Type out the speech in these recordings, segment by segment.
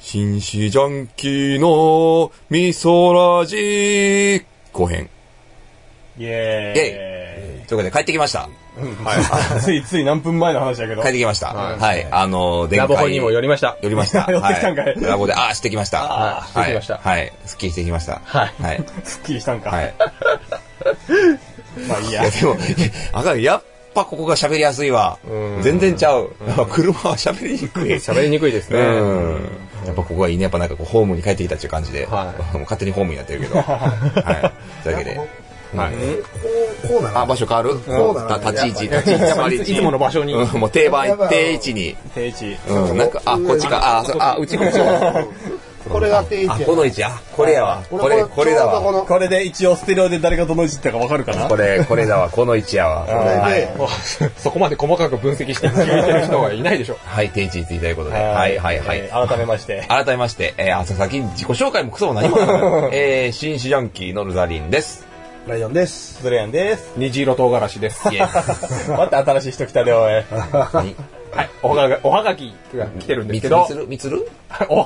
紳士ジャンキーの味噌ラジ後編。 イェーイ。 ということで帰ってきました。 はい。つい何分前の話だけど。 帰ってきました。はい。 ラボホにも寄りました。 寄りました。 寄ってきたんかい。 ラボで、してきました。 してきました。 はい。すっきりしてきました。 はい。 すっきりしたんか。 はい。 まあいいや。 でも、やっぱここが喋りやすいわ。全然ちゃう。車は喋りにくい。 喋りにくいですね。 やっぱここがいいね。やっぱなんかこうホームに帰ってきたっていう感じで。もう勝手にホームになってるけど。はい。というわけで。はい。 こうなの？ 場所変わる？立ち位置。 いつもの場所に。 もう定位置に。 定位置。 なんか、こっちか。うちこっち。 これが定位置。 この位置。これやわ。これだわ。 これで一応ステレオで誰がどの位置ってかわかるかな？ これだわ。この位置やわ。 そこまで細かく分析して決めてる人はいないでしょ。 はい、定位置についたということで。はい。 改めまして。 先に自己紹介もクソも何も。紳士ジャンキーのルザリンです。 ライオンです。 ズレヤンです。 虹色唐辛子です。 また新しい人来たで、おい。はい。おはがきが来てるんですけど。 みつる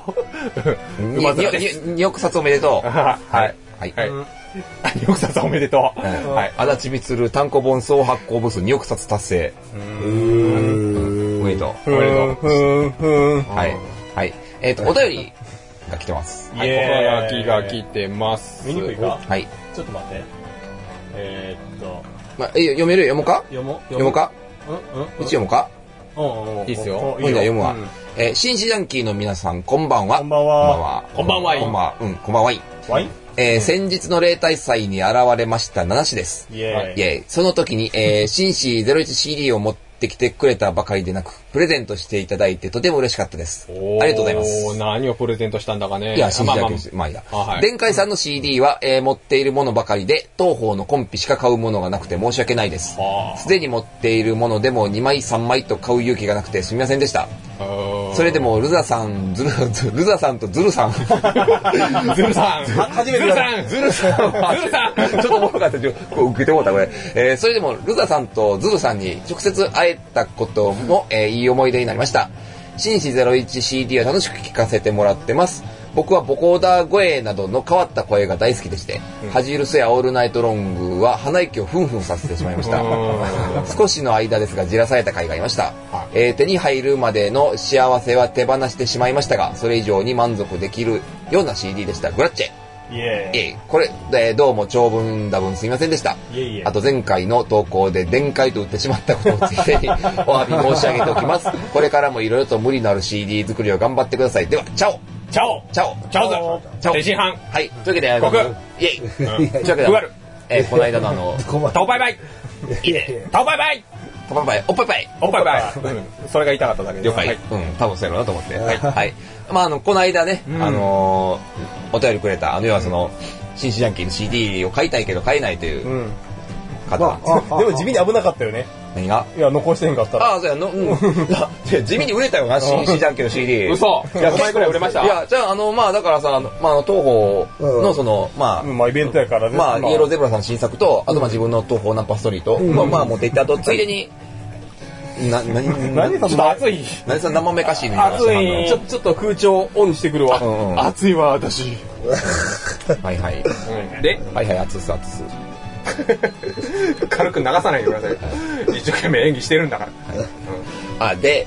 2 億冊おめでとう。 はい。2億冊おめでとう。 はい。足立みつる単行本総発行部数2億冊達成。おめでとう。はい。お便りが来てます。 おはがきが来てます。 見にくいか？ はい。 ちょっと待って。 読める？読もうか？ 読もうか？うち読もうか？ いいっすよ。 ほんじゃ読むわ。紳士ジャンキーの皆さん、こんばんは。 こんばんは。 こんばんは。先日の例大祭に現れました七氏です。その時に、紳士 01CD を持ってきてくれたばかりでなく、プレゼントしていただいてとても嬉しかったです。ありがとうございます。 何をプレゼントしたんだかね。 いや、紳士ジャンキーです。まあいいや。電海さんの CD は、持っているものばかりで、当方のコンピしか買うものがなくて申し訳ないです。すでに持っているものでも2枚3枚と買う勇気がなくてすみませんでした。それでもルザさんとズルさんズルさんズルさんちょっと重かった受けてもうたこれ、それでもルザさんとズルさんに直接会えたことも、いい思い出になりました。紳士 01CD は楽しく聞かせてもらってます。僕はボコーダー声などの変わった声が大好きでして、恥じるせやオールナイトロングは鼻息をふんふんさせてしまいました。少しの間ですがじらされた回がありました。手に入るまでの幸せは手放してしまいましたが、それ以上に満足できるような CD でした。グラッチェ。これでどうも長文多文すみませんでした。あと前回の投稿で電解と打ってしまったことをついでにお詫び申し上げておきます。これからもいろいろと無理のある CD 作りを頑張ってください。ではチャオチャオ天津飯。 はい。というわけで、 僕イエイ。というわけで、この間のタオバイバイ。いいね。タオバイバイ。 おっぱい。 それが言いたかっただけで。 了解。多分そうやろうなと思って。はい。まあこの間ね、お便りくれた要はその紳士ジャンキーの CD を買いたいけど買えないという方。 でも地味に危なかったよね。 何が？ いや残してへんかったら。 そうや地味に売れたよな紳士ジャンキーの CD。 嘘。5枚くらい売れました。 いやじゃあだからさ東宝のそのイベントやからね。 イエローゼブラさんの新作とあと自分の東宝ナンパストリート持って行ってあとついでに何その暑い。 何その生めかしいみたいな。 暑い。ちょっと空調オンしてくるわ。暑いわ私。 はい。 で、 暑す。 軽く流さないでください。一生懸命演技してるんだから。 で、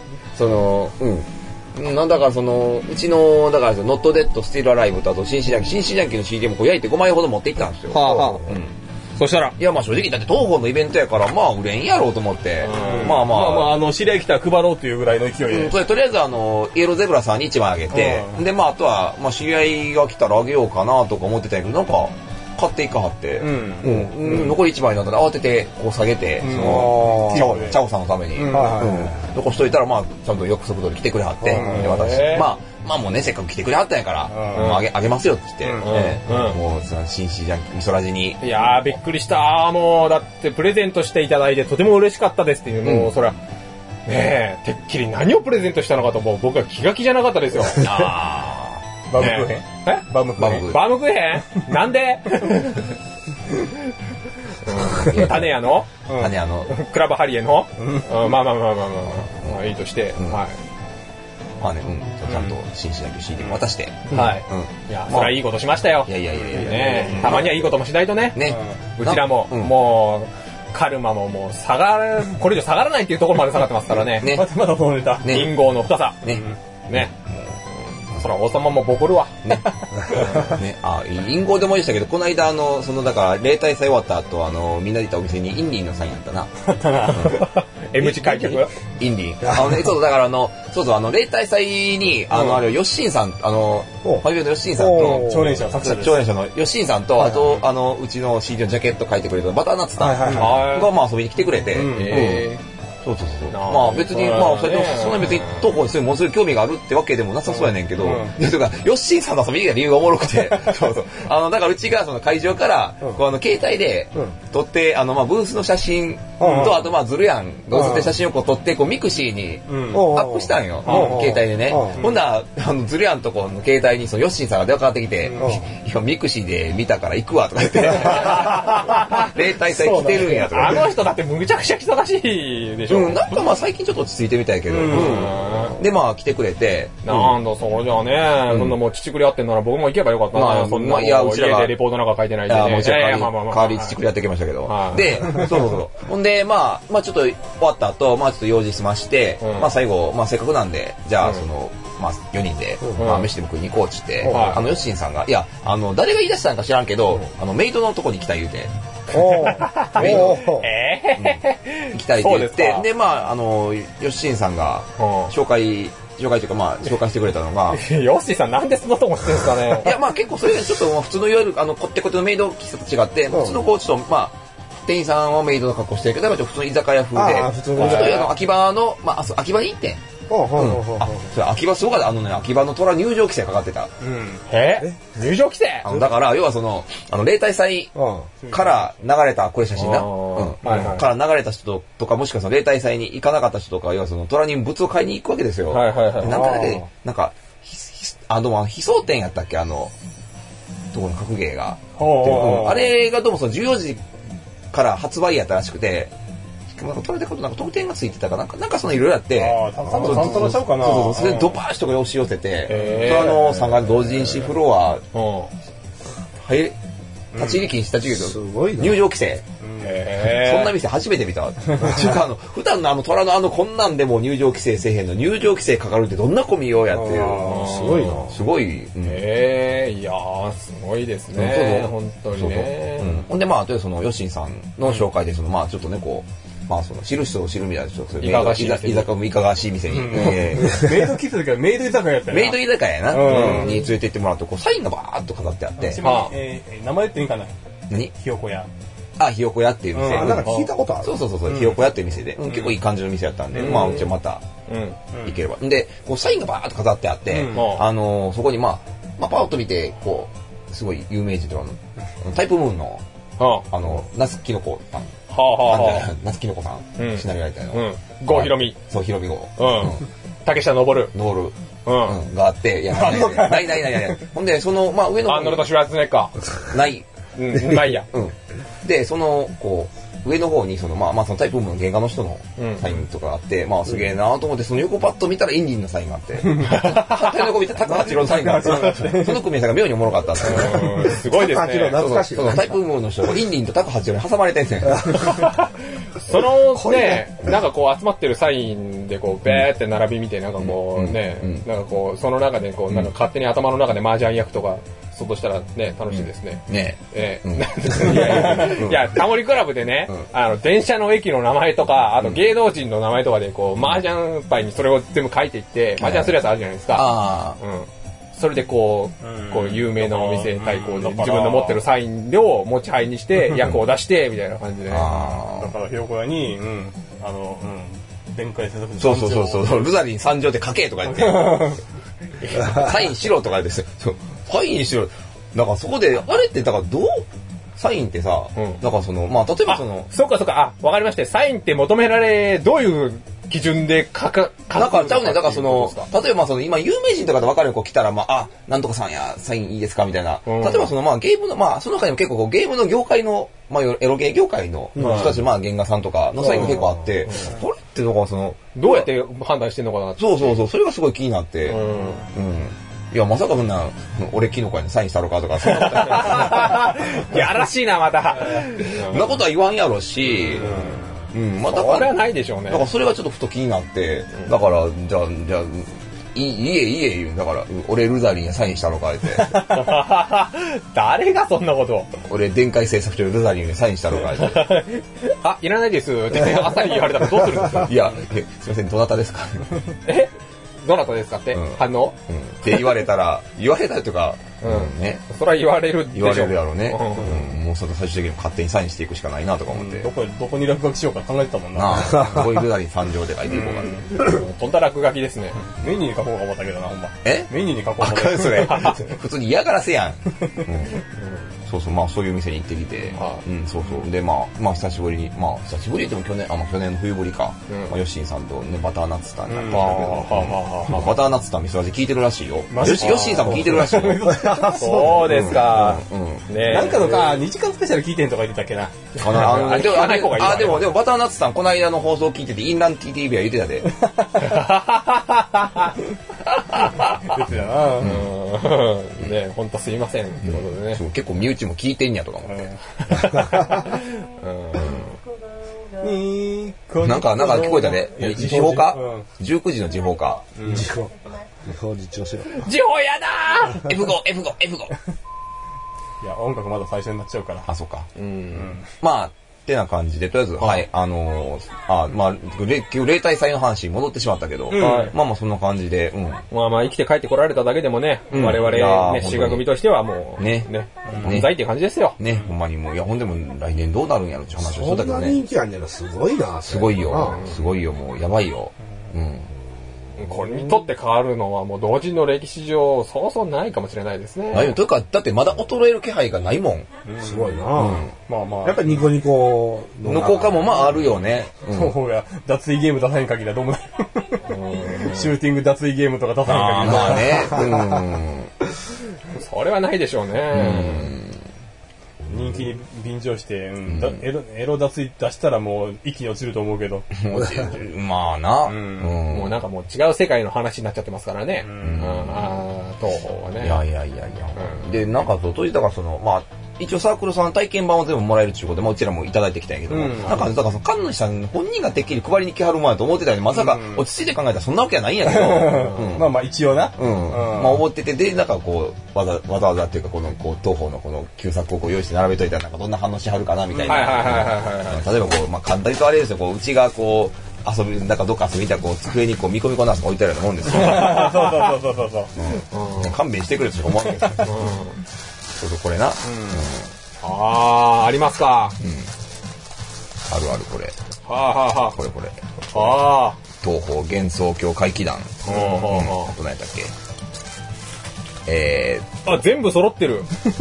なんだからうちのだからノットデッドスティルアライブとあと紳士ジャンキーの CD も焼いて5枚ほど持っていったんですよ。 そしたらいや正直だって東宝のイベントやから売れんやろうと思って知り合い来たら配ろうというぐらいの勢いでとりあえずイエローゼブラさんに1枚あげてであとは知り合いが来たらあげようかなとか思ってたんやけどなんか買っていかはって残り1枚になったら慌ててこう下げてチャオさんのために残しといたらちゃんと約束通り来てくれはって私もうねせっかく来てくれはったんやからあげますよって言ってもう紳士ジャンキーみそらじにいやびっくりしたもうだってプレゼントしていただいてとても嬉しかったですっていうもうそれはねてっきり何をプレゼントしたのかともう僕は気が気じゃなかったですよ。 バームクーヘン？バームクーヘン？なんで？種屋のクラブハリエのまあいいとしてまあね、ちゃんと紳士だけ CD も渡して。 はい。いや、それはいいことしましたよ。 いや。 ね、たまにはいいこともしないとね。 ね。 うちらも、もう、カルマももうこれ以上下がらないっていうところまで下がってますからね。 ね。 まだそのネタ。 ね。 銀号の深さ。 ね。 ね。そら王様もボコるわ。 ね。ね。隠語で思い出したけど、この間だから、例大祭終わった後、みんなで行ったお店にインディーのサインあったな。 あったな。 M 字開脚。 インディー。そう、だから例大祭に、ヨッシンさん、ファイブのヨッシンさんと、 長年者の作者です。 長年者のヨッシンさんと、あと、うちの CD のジャケット書いてくれたバターナッツさんが、まあ遊びに来てくれて、そう。まあ別に、まあそんな別に当方にものすごい興味があるってわけでもなさそうやねんけど、いや、とか、ヨッシーさんの遊びに来た理由がおもろくて、そう。だからうちがその会場から、携帯で撮って、まあブースの写真と、あとまあズルヤンが写って写真を撮って、ミクシーにアップしたんよ。携帯でね。ほんなら、ズルヤンとこの携帯にそのヨッシーさんが電話かかってきて、いや、ミクシーで見たから行くわとか言って、例大祭来てるんやとか。 あの人だってむちゃくちゃ忙しいでしょ。 なんかまあ最近ちょっと落ち着いてみたいけど、でまあ来てくれて、 なんだそうじゃね、そんなもう乳くり合ってんなら僕も行けばよかったな。そんな家でレポートなんか書いてないでね。 もちろん代わり乳くりやってきましたけど、で、そう。ほんでまあちょっと終わった後、まあちょっと用事済まして、まあ最後まあせっかくなんでじゃあまあ4人でまあ飯でも食いに行こうっつって、ヨッシンさんがいや誰が言い出したんか知らんけど、メイドのとこに来た言うて。行きたいって言って、でまあヨッシンさんが紹介というかまあ紹介してくれたのがヨッシーさんなんでそんなとこしてるんですかね。 いやまあ結構それちょっと普通のいわゆるこってこてのメイド喫茶と違って、普通のこうちょっとまあ店員さんはメイドの格好してるけど普通の居酒屋風で、ちょっと秋葉のまあ秋葉に行ってそれ秋葉すごかった。秋葉の虎入場規制かかってた。 入場規制だから要は例大祭から流れたこれ写真な、から流れた人とかもしくは例大祭に行かなかった人とか要は虎に物を買いに行くわけですよ。なんか悲壮展やったっけとこの格ゲーが、あれがどうも14時から発売やったらしくて。取れたことなんか特典がついてたかなんかそのいろいろあって、 サンタナちゃうかな。 そうそれでドバーッと押し寄せて、3階同人誌フロア立ち入り禁止立ち入り入場規制。そんな店初めて見た。普段の虎のこんなんでも入場規制せえへんの入場規制かかるってどんな込みようやっていう。 すごいな。 すごい。 いやーすごいですね。本当にね。 ほんでまあとりあえずヨッシンさんの紹介でまあちょっとねこう。まあ知る人を知るみたいな人いかがわしい店にメイド喫茶だけどメイド居酒屋やったよな。 メイド居酒屋やなに連れて行ってもらうとサインがバーッと飾ってあって、 名前言っていいかな。 何？ ひよこ屋。 ひよこ屋っていう店。 なんか聞いたことある。 そうひよこ屋っていう店で結構いい感じの店やったんで、まあうちはまた行ければ。でサインがバーッと飾ってあって、そこにまあパッと見てこうすごい有名人とかタイプムーンの夏木の子さん。夏木の子さん、シナリオやりたいの。 郷ひろみ。 そう、ひろみ郷。 竹下登る。 があって、いや、ない。ほんで、まあ上の。 アーノルド・シュワルツェネッカー。ない。 ないや。 で、こう、上の方にまあそのタイプの原画の人のサインとかがあって、まあすげえなと思って、その横パッと見たらインディンのサインがあって、反対の横見たら高八郎のサインがあって、その組み合わせが妙におもろかったって。 すごいですね。 懐かしい。 そのタイプの人がインディンと高八郎に挟まれてんねん。 そのね、なんかこう集まってるサインでこう、ベーって並び見て、なんかこうね、なんかこう、その中でこう、なんか勝手に頭の中で麻雀役とか、そうとしたらね、楽しいですね。いや、タモリクラブでね、電車の駅の名前とか、あと芸能人の名前とかで、こう、麻雀牌にそれを全部書いていって、麻雀するやつあるじゃないですか。それでこう、有名なお店対抗で、自分の持ってるサインを持ち牌にして、役を出して、みたいな感じで。だから、ひよこ屋に、弁解せずそう、ルザリン参上で書けとか言って、サインしろとか言って、サインしろ。だからそこで、あれってだからどうサインってさ、だからまあ例えばそうか、わかりました。サインって求められ、どういう基準でだからちゃうね。だからその、例えばその今有名人とかで分かる子来たら、まあ、なんとかさんや、サインいいですかみたいな。例えばそのまあゲームの、まあその中にも結構こうゲームの業界の、まあエロゲー業界の人たち、まあ原画さんとかのサインが結構あって、これってのがその、 どうやって判断してんのかなって。 そう、それがすごい気になって、いや、まさかそんな、俺キノコにサインしたろかとか、そんなこといやらしいな、また。 そんなことは言わんやろし、まあだから。 それはないでしょうね。 だからそれがちょっとふと気になって、だから、じゃあ、いえ言う。だから、俺ルザリンにサインしたのか、って。 誰がそんなことを。 俺電解製作所でルザリンにサインしたのか、って。 あ、いらないですって朝に言われたらどうするんですか？ いや、すいません、どなたですか？ どなたですかって反応って言われたらというか、ね。 それは言われるでしょ。 言われるやろうね。もうそれ最終的に勝手にサインしていくしかないなとか思って。 どこに落書きしようか考えてたもんな。 こういうルザリン参上で書いていこうかな。 とんだ落書きですね。 メニューに書こうか思ったけどな、ほんま。 メニューに書こうか思ったけど。それ。普通に嫌がらせやん。そう、まあそういう店に行ってきて、そう。で、まあ久しぶりに、久しぶりっても去年の冬ぶりか、ヨッシーさんとね、バターナッツタンになったんだけど、バターナッツタン味噌味聞いてるらしいよ。ヨッシーさんも聞いてるらしいよ。 そうですか。 なんかのか、2時間スペシャル聞いてんとか言ってたっけな。 でもバターナッツさんこの間の放送聞いてて、インラン TTV は言ってたで。 言ってたな。 ね、ほんとすいませんってことでね。 結構身内も聞いてんやとか思って。なんか聞こえたね。時報か ?19 時の時報か。 時報実況しろ。 時報やだー !F5。 いや、音楽まだ最初になっちゃうから。 あ、そうか。まあ、ってな感じで、とりあえず、はい、例大祭の話に戻ってしまったけど、まあそんな感じで、 まあ生きて帰ってこられただけでもね、我々ね、修学組としてはもう、ね、万歳っていう感じですよ。 ね、ほんまにもう、いや、ほんでも来年どうなるんやろって話をしてたけどね。 そんな人気あんねんな、すごいな。 すごいよ、もう、やばいよ。 これにとって変わるのはもう同人の歴史上そうそうないかもしれないですね。 ないよ。というか、だってまだ衰える気配がないもん。 すごいな。 まあ。 やっぱりニコニコの効果もまああるよね。 そうや、脱衣ゲーム出さへん限りはどうもない。シューティング脱衣ゲームとか出さへん限りは。 まあね。 それはないでしょうね。 人気に便乗して、エロ脱衣出したらもう一気に落ちると思うけど。 まあな。 もうなんかもう違う世界の話になっちゃってますからね。東宝はね。 いや。で、なんか当時だからその、まあ、一応サークルさん体験版を全部もらえるっていうことで、まあうちらもいただいてきたんやけども、なんか、だからその神主さん本人がてっきり配りに来はるもんやと思ってたのに、まさか落ち着いて考えたらそんなわけはないんやけど、 まあ一応な。 まあ思ってて、で、なんかこう、わざわざっていうか、この、東宝のこの旧作をこう用意して並べといたら、なんかどんな反応しはるかなみたいな。例えばこう、まあ簡単にとあれですよ、こう、うちがこう、なんかどっか遊びに行ったらこう、机にこう、見込みこなすの置いてあるようなもんですよ。そう。勘弁してくれって思うわけですよ。そう、これな。 ありますか。 あるこれ。これ。東宝幻想郷怪奇団。あと何やったっけ。 全部揃ってる。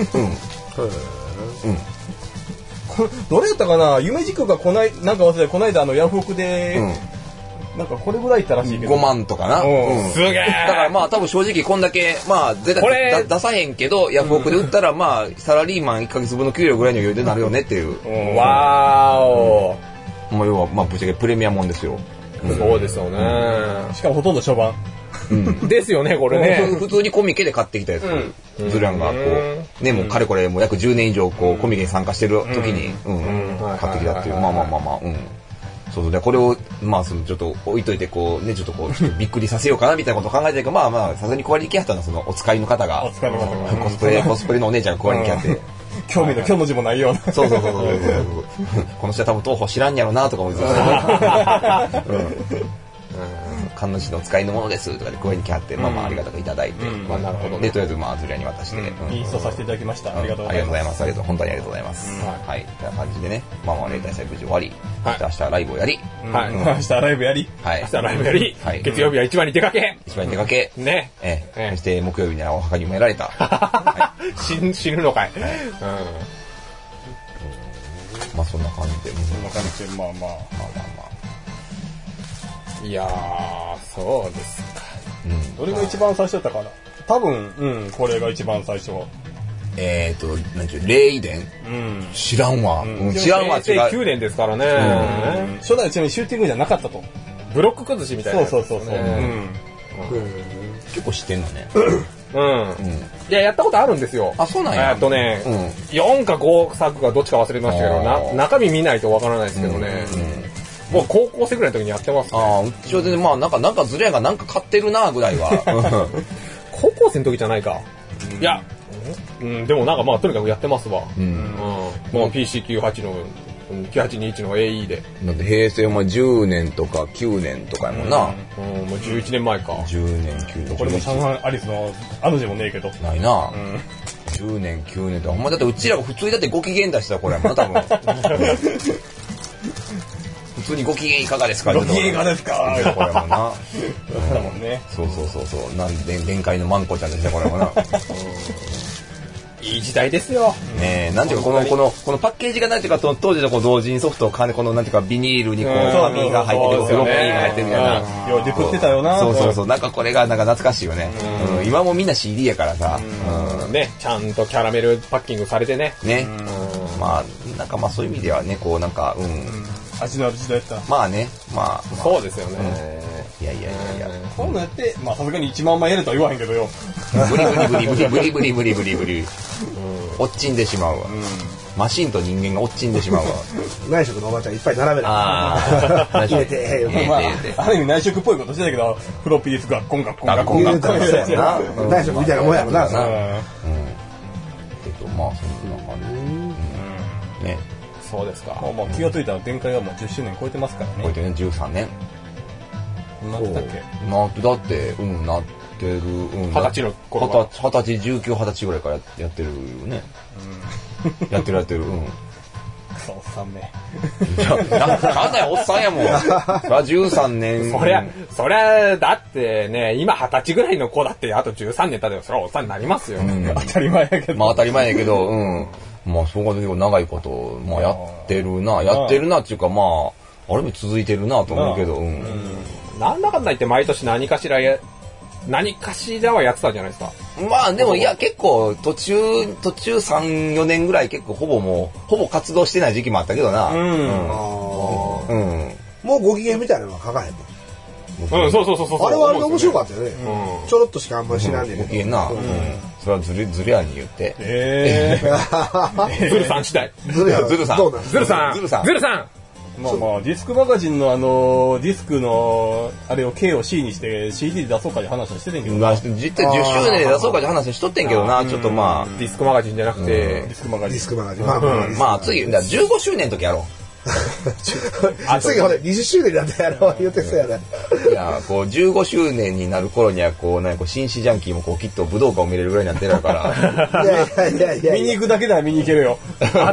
どれやったかな、夢軸がなんか忘れて、こないだヤフオクで、なんかこれぐらいいったらしいけど。 5万とかな。 すげえ。 だからまあ多分正直こんだけ、まあ絶対出さへんけど、ヤフオクで売ったらまあサラリーマン1ヶ月分の給料ぐらいの余裕でなるよねっていう。 わーお。 まあ要はまあぶっちゃけプレミアもんですよ。 そうですよね。 しかもほとんど初版。 ですよね、これね。 普通にコミケで買ってきたやつ。ズランがこう、ね、もうかれこれもう約10年以上こうコミケに参加してる時に、買ってきたっていう。まあ。そうで、これを、まあ、ちょっと置いといて、こう、ね、ちょっとびっくりさせようかな、みたいなことを考えてるけど、まあ、さすがに配りに来はったのは、その、お使いの方が、コスプレのお姉ちゃんが配りに来はって。 興味の今日の字もないような。 そう。この人は多分東宝知らんやろな、とか思って神主の使いのものですとかで声に来はって、まあありがたくいただいて、 なるほど。 で、とりあえずまあズリアに渡して、 インストさせていただきました。ありがとうございます。 本当にありがとうございます。はい。という感じでね、まあ例大祭無事終わり、明日ライブをやり、 明日ライブやり、 月曜日は一番に出かけ、 ね。そして木曜日にはお墓にもやられた。 死ぬのかい。 まあそんな感じで、 まあ。 いやー、そうですか。 どれが一番最初だったかな。多分、これが一番最初。 なんちゅう、霊遺伝知らんわ。知らんわ、違う。 平成9年ですからね。 初代ちなみにシューティングじゃなかったと。 ブロック崩しみたいな。 そう。 結構知ってんのね。 いや、やったことあるんですよ。 あ、そうなんや。 4か5作かどっちか忘れましたけど、中身見ないとわからないですけどね。もう高校生ぐらいの時にやってますね。 うちはで、まあ、なんかずれやがなんか買ってるな、ぐらいは。 高校生の時じゃないか。いや、でもなんかまあ、とにかくやってますわ。もう PC98 の、9821の AE で。 だって平成も10年とか9年とかやもんな。 もう11年前か。 10年、9年。 これも上海アリスのあの字もねえけど。 ないな。10年、9年とか。ほんまだってうちらが普通にだってご機嫌出したらこれやもんな、多分。普通にご機嫌いかがですかご機嫌いかがですかこれもな。 だもんね。 そう。電界のマンコちゃんですね、これもな。 いい時代ですよ。 ねえ、なんていうか、このパッケージがなんていうか、当時の同人ソフトをこのなんていうか、ビニールにこう、紙が入ってる、フロッピーが入ってるみたいな。 ようデプってたよな。 そう。なんかこれがなんか懐かしいよね。今もみんな CD やからさ。 ね、ちゃんとキャラメルパッキングされてね。 ね。まあ、なんかまあそういう意味ではね、こうなんか、 味のある時代だった。 まあね、まあ。 そうですよね。 いや。 こういうのやって、まあさすがに1万枚やれとは言わへんけどよ。 ブリ。落ちんでしまうわ。マシンと人間が落ちんでしまうわ。 内職のおばちゃんいっぱい並べない。入れて、 ある意味内職っぽいことしてたけど、フロッピーディスクがコン。 内職みたいなもんやろな。 まあ、そんな感じ。ね。 そうですか。 まあ気がついたら展開がもう10周年超えてますからね。 超えてね、13年。 なったっけ？ だって、なってる。 20歳の頃は。20歳、19、20歳ぐらいからやってるよね。やってる。 クソおっさんね。 かなりおっさんやもん。13年。 そりゃ、だってね、今20歳ぐらいの子だってあと13年経てばそりゃおっさんになりますよ。 当たり前やけど。 まあ当たり前やけど、まあそうか結構長いこと、まあやってるなっていうかまあ、あれも続いてるなと思うけど、 なんだかんだ言って毎年何かしらはやってたんじゃないですか。 まあでもいや結構途中3、4年ぐらい結構ほぼ活動してない時期もあったけどな。 もうご機嫌みたいなのは書かへんの。 そう。 あれはあれで面白かったよね。ちょろっとしかあんまり知らんねんけど。 ご機嫌な。それはずるやに言って。 ズルさん次第。 ズルさん。 ズルさん。 まあディスクマガジンのディスクのあれを K を C にして CD で出そうかって話はしててんけどな。 実際10周年で出そうかって話しとってんけどな、ちょっとまあ。 ディスクマガジンじゃなくて、 ディスクマガジン。 まあ次、15周年の時やろう。 次ほら20周年だったやろ言ってそうやな。 いやこう15周年になる頃にはこう紳士ジャンキーもこうきっと武道館を見れるぐらいになってるから。 いや見に行くだけなら見に行けるよ。ちょっと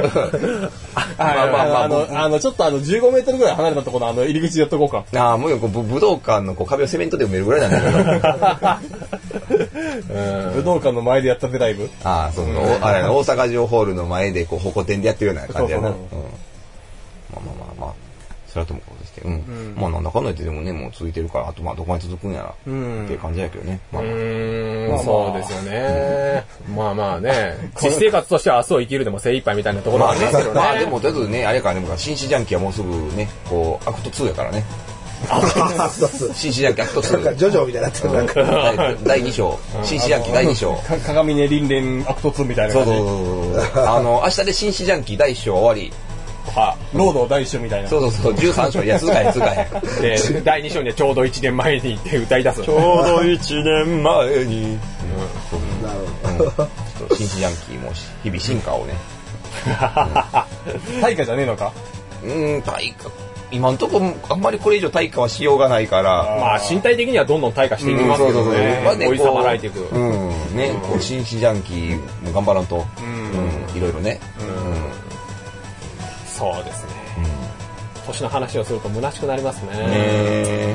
15メートルぐらい離れたところの入り口でやっとこうか。 もう武道館の壁をセメントで埋めるぐらいなんだけど。 武道館の前でやったぜライブ。 大阪城ホールの前でこうホコ天でやってるような感じやな。まあそれはともかくですけど、まあなんだかんだ言ってでもねもう続いてるからあとまあどこまで続くんやらっていう感じやけどね。 そうですよね。まあね、実生活としては明日を生きるでも精一杯みたいなところはありますけどね。 まあでもとりあえずねあれからね紳士ジャンキーはもうすぐねこうアクト2やからね。紳士ジャンキーアクト2。 なんかジョジョみたいになってるなんか第2章紳士ジャンキー第2章。 鏡ね輪廻アクト2みたいな感じ。 そう明日で紳士ジャンキー第1章終わり。 ロード第1章みたいな。 そう13章いや続かへん。 で第2章にはちょうど1年前に行って歌い出す。 ちょうど1年前に。 なるほど。紳士ジャンキーも日々進化をね。 対価じゃねえのか。 対価。今んとこあんまりこれ以上対価はしようがないから。 まあ身体的にはどんどん対価していきますけどね。追いさまられていく。 ねこう紳士ジャンキーも頑張らんと。いろいろね。 そうですね。年の話をすると虚しくなりますね。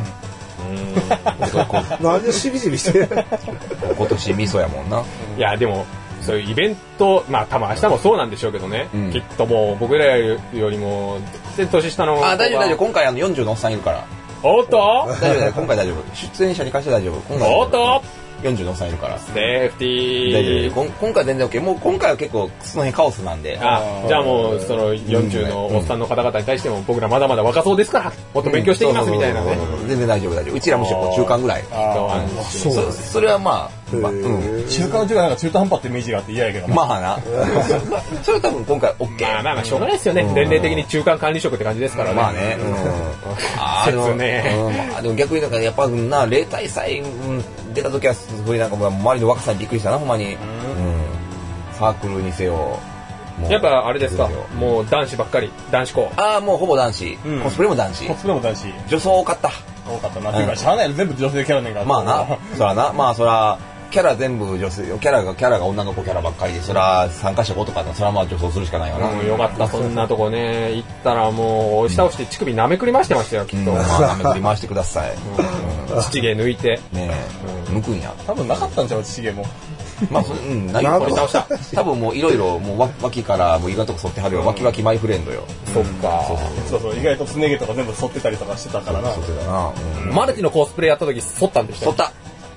なんでしびしびしてる。 今年味噌やもんな。 いやでもそういうイベントまあ多分明日もそうなんでしょうけどね。きっともう僕らよりも全然年下の。 大丈夫今回40のおっさんいるから。 おっと大丈夫だよ、今回大丈夫。出演者に関しては大丈夫。今回おっと 46歳いるから。 セーフティ大ー。 丈夫。今回全然 OK。もう今回は結構その辺カオスなんで。 あ、じゃあもう、その40のおっさんの方々に対しても、僕らまだまだ若そうですから、もっと勉強していきますみたいなね。 全然大丈夫、大丈夫。うちらむしろこう中間ぐらい。それはまあ、 中間の中間なんか中途半端ってイメージがあって嫌やけどな。 まあな。それは多分今回 OK。 まあしょうがないですよね。年齢的に中間管理職って感じですからね。 まあね。 説ね。 でも逆になんかやっぱな、例大祭出た時はすごいなんか周りの若さにびっくりしたな、ほんまに。サークルにせよ。 やっぱあれですか、もう男子ばっかり、男子校。 ああ、もうほぼ男子。コスプレも男子。 コスプレも男子。 女装多かった。 多かったな。っていうか、しゃあないの全部女性キャラねんから。 まあな。そらな。まあそら、キャラ全部女性、キャラが女の子キャラばっかりで、そら参加者5とかだったら、そらまあ女装するしかないよな。 よかった、そんなとこね、行ったらもう、押し倒して乳首舐めくり回してましたよ、きっと。 まあ舐めくり回してください。 乳毛抜いて。 ねえ、抜くんや。 多分なかったんちゃう、乳毛も。 まあ、ないよ、これ直した。多分もういろいろ、もう脇から、もう意外と剃ってはるよ。脇マイフレンドよ。 そっか。 そう、意外とすね毛とか全部剃ってたりとかしてたからな。 剃ってたな。 マルティのコスプレやった時剃ったんでした剃った。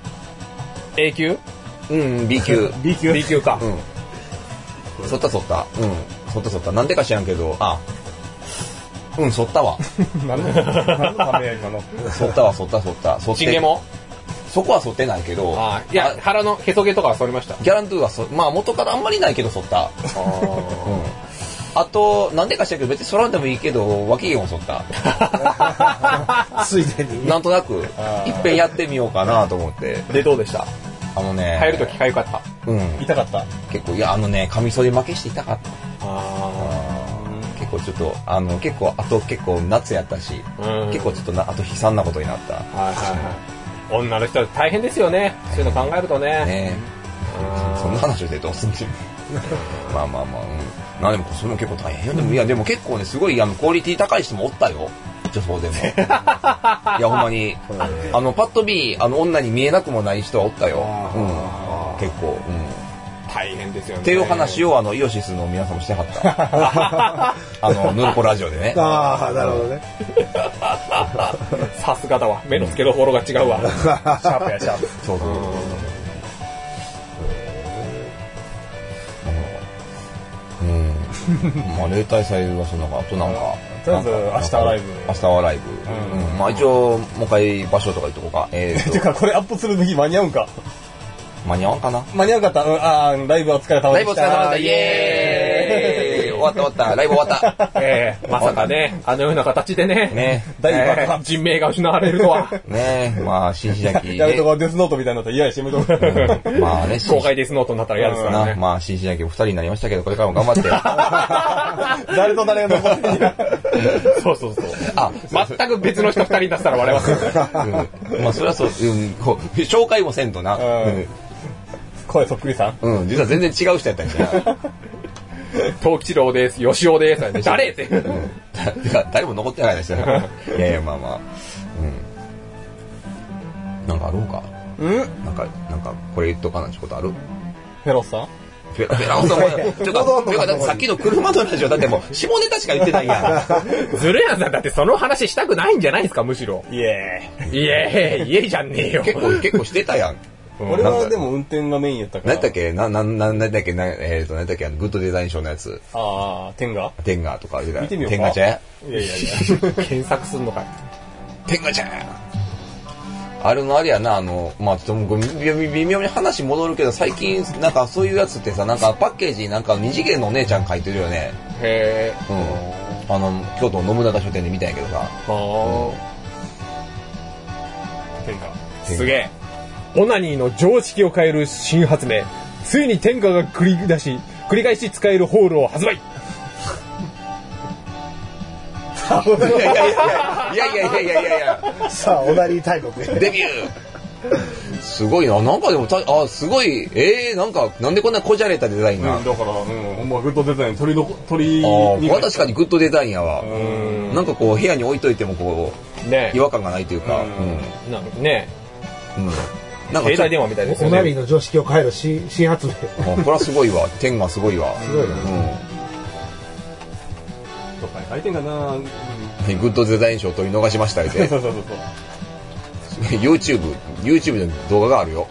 A 級 B 級。 B 級か。 剃った。剃った。なんでか知らんけど、剃ったわ。 何のためや今の。 剃った。 チンゲもそこは剃ってないけど。 いや、腹のへそ毛とかは剃りました。 ギャランドゥはまあ元からあんまりないけど剃った。あと、なんでか知らんけど、別に剃らんでもいいけど、脇毛も剃った。 ついでに。 なんとなく、いっぺんやってみようかなと思って。 で、どうでした？入るときかゆかった。 痛かった。 結構、いや、カミソリ負けして痛かった。結構ちょっと、結構夏やったし、結構ちょっとあと悲惨なことになった。 女の人は大変ですよね。そういうの考えるとね。 そんな話をしてどうすんのまあ、でもそれも結構大変よ。いや、でも結構ね、すごいクオリティ高い人もおったよ。女装でも。いや、ほんまに、パッと見、女に見えなくもない人はおったよ。結構。 大変ですよね。 っていう話をイオシスの皆さんもしてはった。ヌルポラジオでね。 ああ、なるほどね。 さすがだわ。目の付けどころが違うわ。シャープやシャープ。 そう。まあ例大祭はそんなあとなんか。 とりあえず明日はライブ。 明日はライブ。まあ一応もう一回場所とか言っとこうか。 てかこれアップする時間に合うんか。 間に合わんかな。 間に合わんかった。ライブお疲れ様でした。 ライブお疲れ様でした。イエーイ。終わった。ライブ終わった。 まさかね、あのような形でね、人命が失われるとは。 まあ、新刺激。 やめとこう、デスノートみたいになったら嫌やし、やめとこう。 まあね、公開デスノートになったら嫌ですからね。 まあ、新刺激お二人になりましたけど、これからも頑張って。 誰と誰が残ってんや。 そう。全く別の人二人になったら笑いますよね。 まあ、それはそう、紹介もせんとな。 声そっくりさん。 実は全然違う人やったんやな。 東吉郎です、吉尾です。誰って。 誰も残ってないですよ。いや、まあ。なんかあろうか。なんか、これ言っとかないことある？ フェロスさん？ フェロスさんも、ちょっと、だってさっきの車のラジオ、だってもう、下ネタしか言ってないやん。ずるやんさん、だってその話したくないんじゃないですか、むしろ。 イエーイじゃねえよ。 結構してたやん。 俺はでも運転がメインやったから。 何だっけ何だっけグッドデザイン賞のやつ。 テンガとか言うたら。 見てみようか。 テンガちゃんや。 いや。検索すんのかい。 テンガちゃんあれやな、まあちょっと微妙に話戻るけど、最近、なんかそういうやつってさ、なんかパッケージになんか二次元のお姉ちゃん書いてるよね。 へ京都の信長書店で見たんやけどさ。 テンガ。 すげえ。オナニーの常識を変える新発明。ついに天下が繰り返し使えるホールを発売。 いや。 さあ、オナニー大国デビュー。すごいな。なんかでもすごい。なんでこんなこじゃれたデザインな。 だから、ほんまグッドデザイン取り確かにグッドデザインやわ。なんかこう部屋に置いといてもこう違和感がないというか。 ね。 なんか携帯電話みたいですよね。 オナニーの常識を変える新発明。 これはすごいわ。天がすごいわ。 すごいな。 どっかに書いてんかな。 グッドデザイン賞取り逃しましたって。 そう。 YouTube で動画があるよ。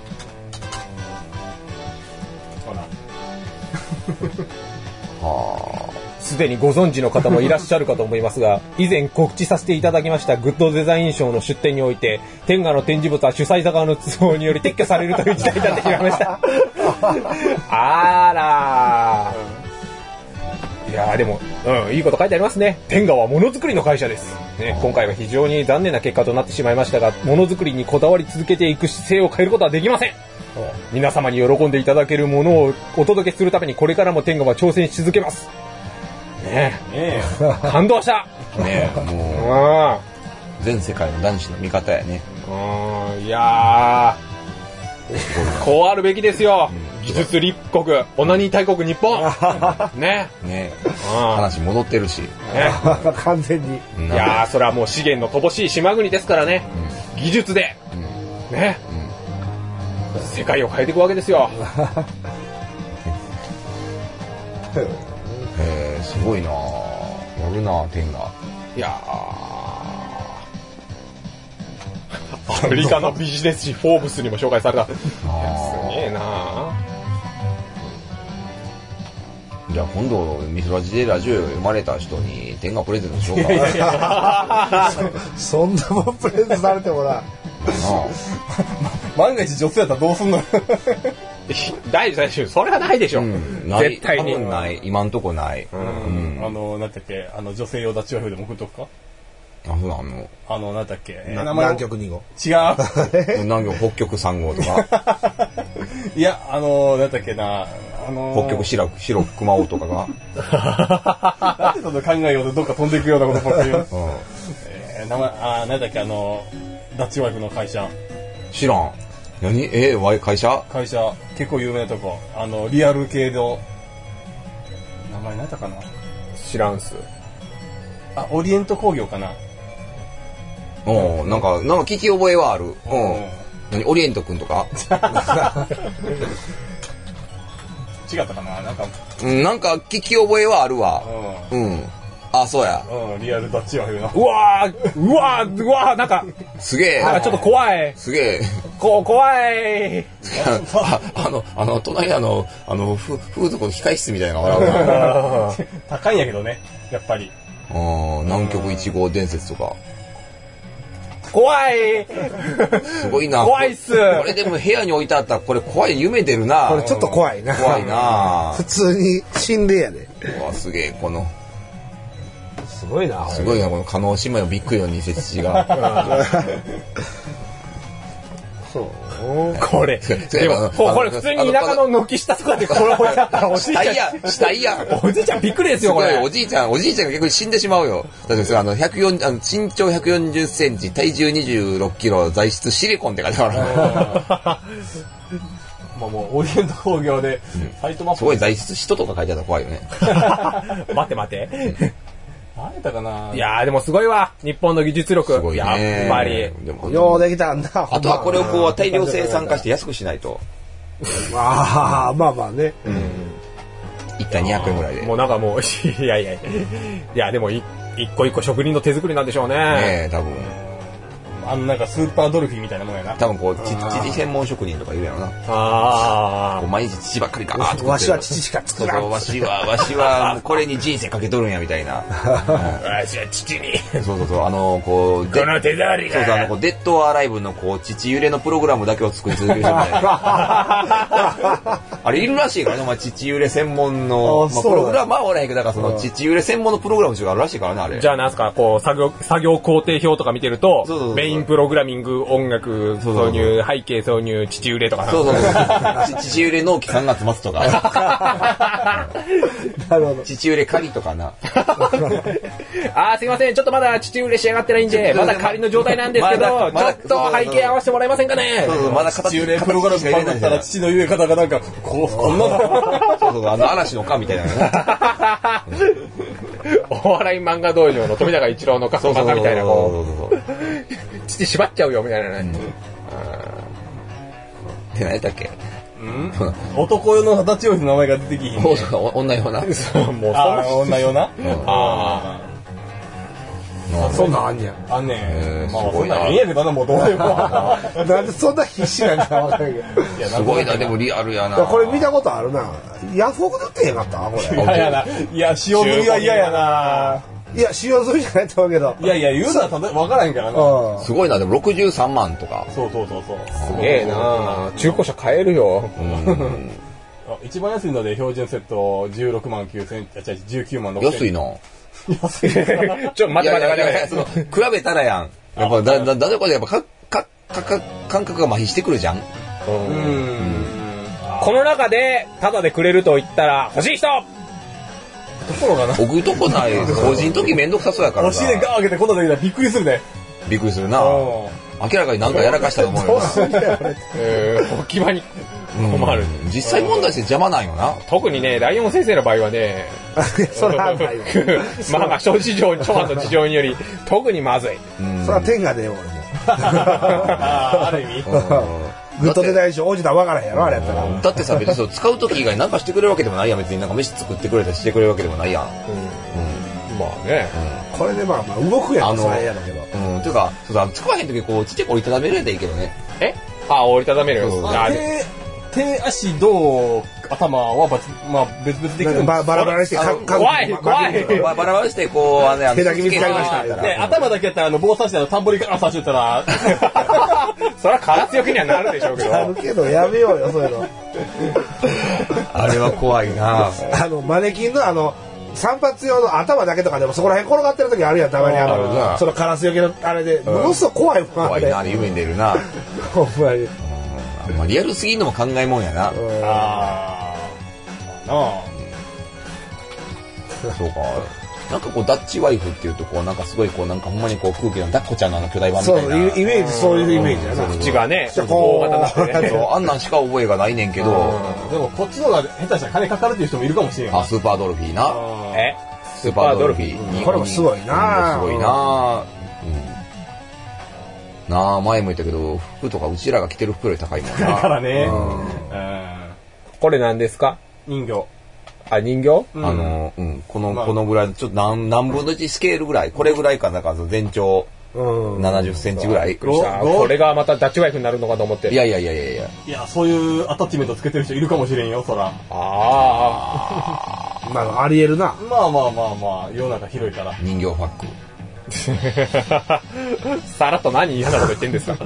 すでにご存知の方もいらっしゃるかと思いますが、以前告知させていただきましたグッドデザイン賞の出展において、天下の展示物は主催者側の都合により撤去されるという事態になってしまいました。あらー。いやーでも、いいこと書いてありますね。天下はものづくりの会社です。ね、今回は非常に残念な結果となってしまいましたが、ものづくりにこだわり続けていく姿勢を変えることはできません。皆様に喜んでいただけるものをお届けするためにこれからも天下は挑戦し続けます。ねえ。感動した。 ねえ、もう、全世界の男子の味方やね。 いやー、こうあるべきですよ。技術立国、オナニー大国日本。ね。 ね話戻ってるし。ね。 完全に。 いやー、それはもう資源の乏しい島国ですからね。技術で。ね。世界を変えていくわけですよ。 すごいなぁ。やるなぁ、天が。 いやー。アメリカのビジネス誌フォーブスにも紹介された。いや、すげえなぁ。 じゃあ今度、ミスラジでラジオ生まれた人に天がプレゼントしようか。 そんなもんプレゼントされてもな。 万が一女性だったらどうすんの？ 大丈夫、それはないでしょ。絶対に。 多分ない。今んとこない。 なんだっけ、女性用ダッチワイフでも送っとくか？ そうなの？ なんだっけ、 南極2号。 違う。 南極北極3号とか。 いや、なんだっけな、 北極白熊尾とかが。 なんでその考えようとどっか飛んでいくようなことばっかり言う。なんだっけ、ダッチワイフの会社。 知らん。何？会社結構有名なとこ。リアル系の名前何だかな。 知らんす。 オリエント工業かな。 なんか聞き覚えはある。何？オリエントくんとか？ 違ったかな。 なんか聞き覚えはあるわ。あ、そうや。 リアルダッチワイフの。 うわー、なんか、 すげえ。 なんかちょっと怖い。 すげえ。 怖い。 隣風俗の控室みたいなのがある。 高いんやけどね、やっぱり。 南極1号伝説とか。 怖い。 すごいな。 怖いっす。これでも部屋に置いてあったら、これ怖い夢出るな。 これちょっと怖いな。 怖いな。 普通に心霊やで。 すげえ、 すごいな、 この加納姉妹のびっくりの二節地が。 これ、でも、これ普通に田舎の軒下とかでこれ置いちゃったらおじいちゃん。 したいや。 おじいちゃんびっくりですよ、これ。 おじいちゃんが逆に死んでしまうよ。だってさ、身長140センチ、体重26キロ、材質シリコンって書いてある。 もうオリエント工業でサイトマップすごい材質人とか書いてあったら怖いよね。 待って何やったかな。 いやーでもすごいわ、日本の技術力。 すごいね。 やっぱりようできたんだ。 あとはこれを大量生産化して安くしないと。 まあね。 1回200円ぐらいで。 もうなんかもういやでも一個一個職人の手作りなんでしょうね。 ねえ、多分。 なんかスーパードルフィンみたいなもんやな。 多分父専門職人とかいるやろな。毎日父ばっかりガーッと。 わしは父しか作らん。 わしはこれに人生かけとるんやみたいな。 わしは父に。 そう。 この手触りが。 デッドアライブの父揺れのプログラムだけを作り続ける人みたいな。あれいるらしいからね、父揺れ専門の。プログラムはおらへんけど、だから父揺れ専門のプログラムがあるらしいからね、あれ。 じゃあなんすか、作業工程表とか見てると、メインプログラミング、音楽挿入、背景挿入、父揺れとか。 父揺れ納期3月末とか。なるほど。父揺れ仮とかな。 すいません、ちょっとまだ父揺れ仕上がってないんで、まだ仮の状態なんですけど、ちょっと背景合わせてもらえませんかね。 まだ父揺れプログラムパクったら父の揺れ方がなんか、こんなの。嵐のかみたいなね。 お笑い漫画道場の富永一郎の仮想漫画みたいな、父縛っちゃうよみたいなね。 って何やったっけ？ 男用のダッチワイフの名前が出てきひん。 女用な。 女用な。 そんなんあんねや。 あんねん。まあ、 すごいなそんなんええんやけどな、もうどうでも。 なんでそんな必死なんかわかんないけど。 いや、 すごいな、でもリアルやな。 これ見たことあるな。ヤフオクで売ってへんかったこれ。 嫌やな。いや、塩釣りは嫌やな。 いや、使用済みじゃないと思うけど。 いやいや、言うなら分からへんからな。 すごいな、でも63万とか。 そう。 すげえな中古車買えるよ。 一番安いので標準セット16万9千、19万6千。 安いな。 安い。 ちょ、待って。 その、比べたらやん。やっぱ、だこれやっぱ、感覚が麻痺してくるじゃん。 この中で、タダでくれると言ったら、欲しい人ところがな。 置くとこない。法人の時めんどくさそうやからさ。 お尻ガー開けてこんな時はびっくりするね。 びっくりするな。明らかになんかやらかしたと思うよな。 置き場に困る。 実際問題して邪魔なんよな。 特にね、ライオン先生の場合はね、 それはないよ。 まあ、諸般の事情により、特にまずい。 それは天下でよ、俺も。 ある意味。 グッドデザイン賞王子だ分からへんやろ、あれやったら。 だってさ、別に使う時以外なんかしてくれるわけでもないやん。別になんか飯作ってくれたりしてくれるわけでもないやん。 まあね。 これでまあ動くやん、それやだけど。 ていうか、使わへん時こう、ちっちゃい折りたためるやったらいいけどね。 折りたためるよ。 手、足、胴、頭は別々できるんです。 バラバラにして、 怖いバラバラして、こう、 手だけ見つかりました。 で、頭だけやったら、棒刺して田んぼにガラ刺してたら、 そりゃ空強気にはなるでしょうけど。 あるけど、やめようよ、そういうの。 あれは怖いな。 マネキンの散髪用の頭だけとかでもそこら辺転がってる時あるやん、たまにそのカラスよけのあれで、ものすごく怖いもん。 怖いな、夢に出るな。 ほんまに。 リアルすぎんのも考えもんやな。そうか。なんかこう、ダッチワイフっていうと、こう、なんかすごい、こう、なんかほんまにこう、空気のダッコちゃんの巨大版みたいな。 そう、イメージ、そういうイメージやな。 口がね、大型になってね。 あんなんしか覚えがないねんけど。 でも、こっちの方が下手したら金かかるっていう人もいるかもしれん。 スーパードルフィーな。 スーパードルフィー。 これもすごいな。 すごいな。なあ、前も言ったけど、服とかうちらが着てる服より高いもんな。 だからね。 これ何ですか？ 人形。 人形？ このぐらい、ちょっと何分の1スケールぐらい、これぐらいか、なんか全長70センチぐらい。 これがまたダッチワイフになるのかと思って。 いや。 いや、そういうアタッチメントつけてる人いるかもしれんよ、そら。 まあ、ありえるな。 まあ、世の中広いから。 人形ファック。 さらっと何嫌なこと言ってんですか？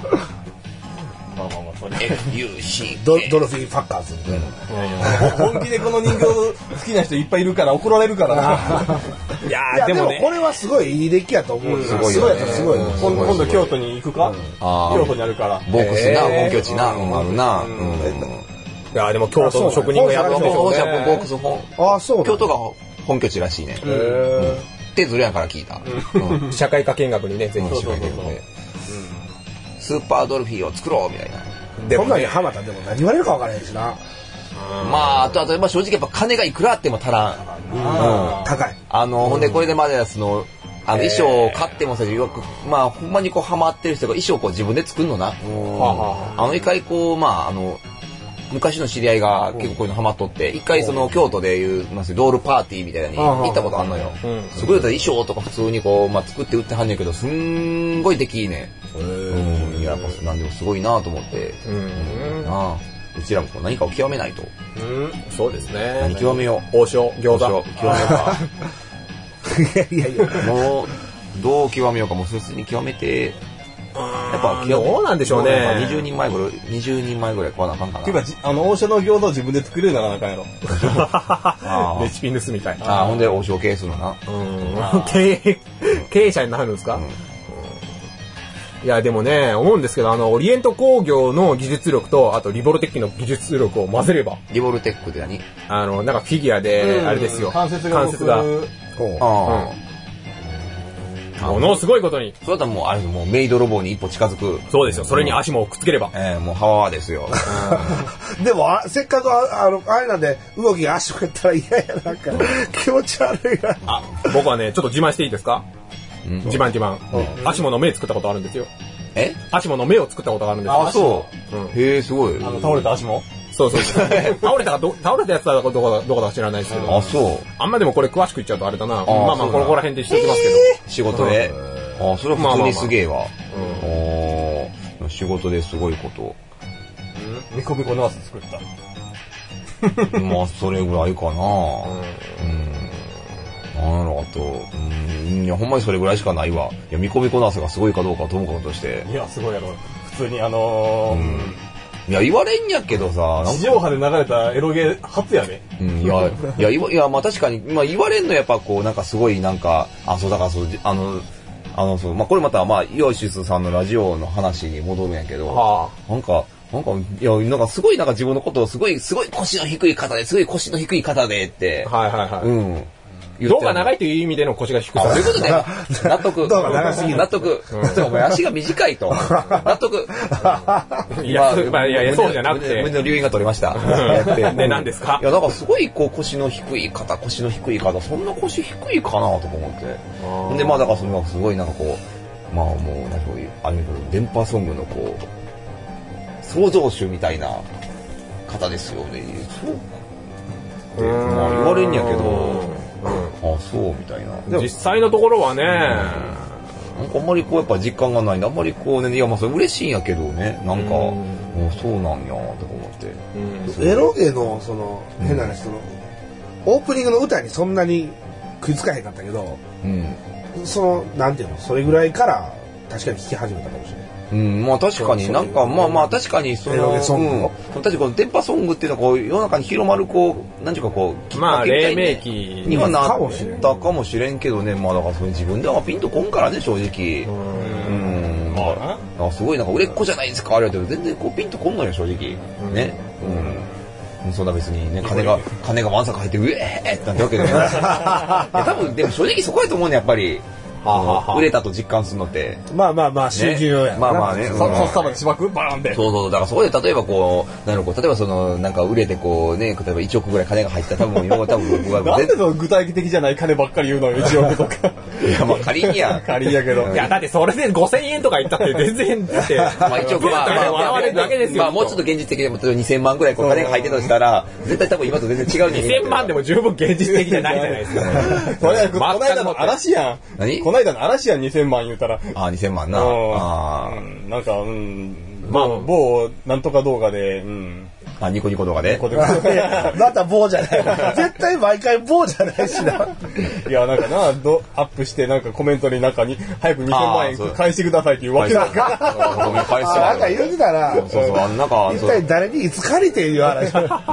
それ。 FUC。 ドルフィンファッカーズみたいな。 本気でこの人形好きな人いっぱいいるから怒られるからな。 いやでもこれはすごいいい出来やと思う。すごいやったらすごい。 今度京都に行くか？京都にあるから。 ボックスな、本拠地な、あるな。 いや、でも京都の職人がやるんでしょうね。 ボックス本。京都が本拠地らしいね。ってずるやから聞いた。 社会科見学にね、ぜひ一緒に。 スーパードルフィーを作ろうみたいな。 そんなに浜田でも何言われるか分からへんしな。 まあ、あと正直やっぱ金がいくらあっても足らん。 高い。 ほんでこれでまだ衣装を買ってもさ、まあほんまにこうハマってる人が衣装をこう自分で作るのな。一回こう、昔の知り合いが結構こういうのハマっとって、一回その京都でいうドールパーティーみたいなのに行ったことあんのよ。そこで衣装とか普通にこう、作って売ってはんねんけど、すんごい出来いいね。やっぱなんでもすごいなと思って。うちらも何かを極めないと。 そうですね。 何極めよう。王将、餃子。 極めようか。 いや。 もう、どう極めようか、もう普通に極めて、やっぱどうなんでしょうね。 20人前ぐらい食わなあかんかな。 っていうか、王将の餃子を自分で作れるならなあかんやろ。 レシピ盗みたい。 ほんで王将経営するのな。 経営者になるんですか？いや、でもね、思うんですけど、オリエント工業の技術力と、あとリボルテックの技術力を混ぜれば。 リボルテックって何？ なんかフィギュアで、あれですよ。 関節が。 ものすごいことに。 そうだったらもうメイドロボに一歩近づく。 そうですよ。それに足もくっつければ。 もうハワーですよ。 でもせっかくあれなんで動きが足をやったら嫌やなんか気持ち悪いな。 僕はねちょっと自慢していいですか？自慢。足もの目作ったことあるんですよ。足もの目を作ったことがあるんですよ。 そう。へえ、すごい。 倒れた足も？ そう。倒れたやつだかどうか知らないですけど。 あ、そう。 あんまでもこれ詳しく言っちゃうとあれだな。まあここら辺でしておきますけど。 仕事で。あ、それは普通にすげえわ。仕事ですごいこと。 ミコミコナース作った。 まあ、それぐらいかな。なんやろ、あと、いや、ほんまにそれぐらいしかないわ。いや、ミコミコナースがすごいかどうかはともかくとして。 いや、すごいやろ。普通にいや、言われんやけどさ、 地上波で流れたエロゲー初やで。 いや、まあ確かに、まあ言われんのやっぱこう、なんかすごいなんか、そう、だからそう、そう、まあこれまた、まあ、イオシスさんのラジオの話に戻るんやけど、なんか、いや、なんかすごいなんか自分のことをすごい腰の低い方で、すごい腰の低い方でって。 動画長いという意味での腰が低さ。 そういうことで、納得。 動画長すぎる。 納得。お前足が短いと。納得。 いや、そうじゃなくて。 胸の留飲が取れました。 ね、何ですか？ いや、なんかすごいこう腰の低い方、そんな腰低いかなとか思って。で、まあだからそれがすごいなんかこう、まあもう、なんかこういう、電波ソングのこう、創造主みたいな方ですよね。そう。まあ言われんやけど、そうみたいな。 実際のところはね、 なんかあんまりこうやっぱ実感がないんで、あんまりこうね、いやまあそれ嬉しいんやけどね、なんか、そうなんやとか思って。 エロゲのその変な話、そのオープニングの歌にそんなに食いつかへんかったけど、そのなんていうの、それぐらいから確かに聴き始めたかもしれない。 まあ確かになんか、まあ確かにその、確かにこの電波ソングっていうのはこう世の中に広まるこう、なんていうかこう、 まあ黎明期にはなったかもしれんけどね、まあだからそれ自分ではピンとこんからね、正直。すごいなんか売れっ子じゃないですか、あれだけど全然こうピンとこんのよ、正直。ね。そんな別にね、金がわんさか入って、うえーってなってわけでもない。多分、でも正直そこやと思うね、やっぱり。売れたと実感するのって。 まあ、新規用や。 まあね。 そっさまでしばくバーンって。 そう。だからそこで例えばこう、例えばその、なんか売れてこうね、例えば1億ぐらい金が入ったら多分僕は。 なんでその具体的じゃない金ばっかり言うのよ、1億とか。 いや、まあ仮にや。 仮やけど。 いや、だってそれで5000円とか言ったって全然、だって。 まあ1億笑われるだけですよ。まあもうちょっと現実的でも、例えば2000万ぐらいこう金が入ってたとしたら、絶対多分今と全然違う 2000万でも十分現実的じゃないじゃないですか。 この間の嵐やん。この間の嵐やん、2000万言うたら。 2000万な。 なんか、まあ、某、なんとか動画で、 ニコニコ動画で。 また棒じゃない。絶対毎回棒じゃないしな。 いや、なんかな、アップして、なんかコメントに中に、早く2000万円返してくださいっていうわけだから。 なんか言うてたら、 なんか、 一体誰にいつ借りていう話。 なんか、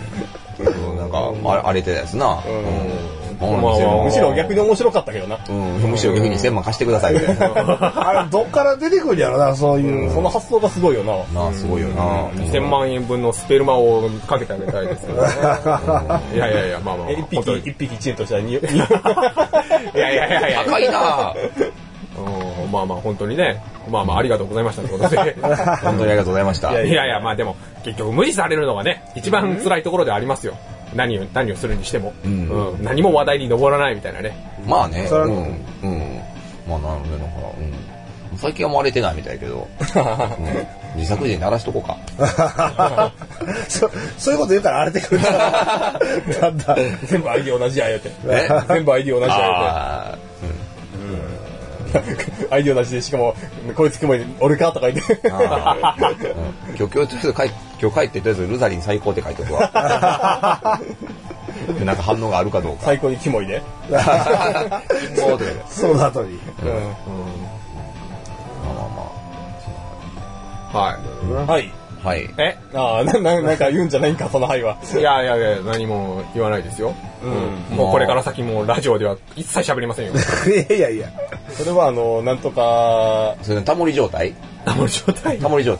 荒れてたやつな。 むしろ逆に面白かったけどな。 むしろ逆に1000万貸してくださいみたいな。 あれ、どっから出てくるんやろな、そういう。 その発想がすごいよな。 すごいよな。 2000万円分のスペルマをかけてあげたいですけどね。いや、まあ。 一匹1円としたら2。 いや。 高いな。 まあ本当にね。まあありがとうございましたということで。 本当にありがとうございました。 いや、まあでも、結局無視されるのがね、一番辛いところではありますよ。何をするにしても。何も話題に上らないみたいなね。 まあね。まあなので、なんか、最近はもう荒れてないみたいけど、自作自演鳴らしとこうか。 そういうこと言うから荒れてくる。なんだ。 全部 ID 同じや言うて。全部 ID 同じや言うて。アイディア同じで、しかも、こいつ雲に俺かとか言って。 今日帰ってとりあえずルザリン最高って書いとくわ。なんか反応があるかどうか。 最高にキモいで。 その後に。 はい。 なんか言うんじゃないんか、そのはいは。 いや、何も言わないですよ。もうこれから先もラジオでは一切喋りませんよ。 いや。 それはなんとか。 それタモリ状態。 タモリ状態。 タモリの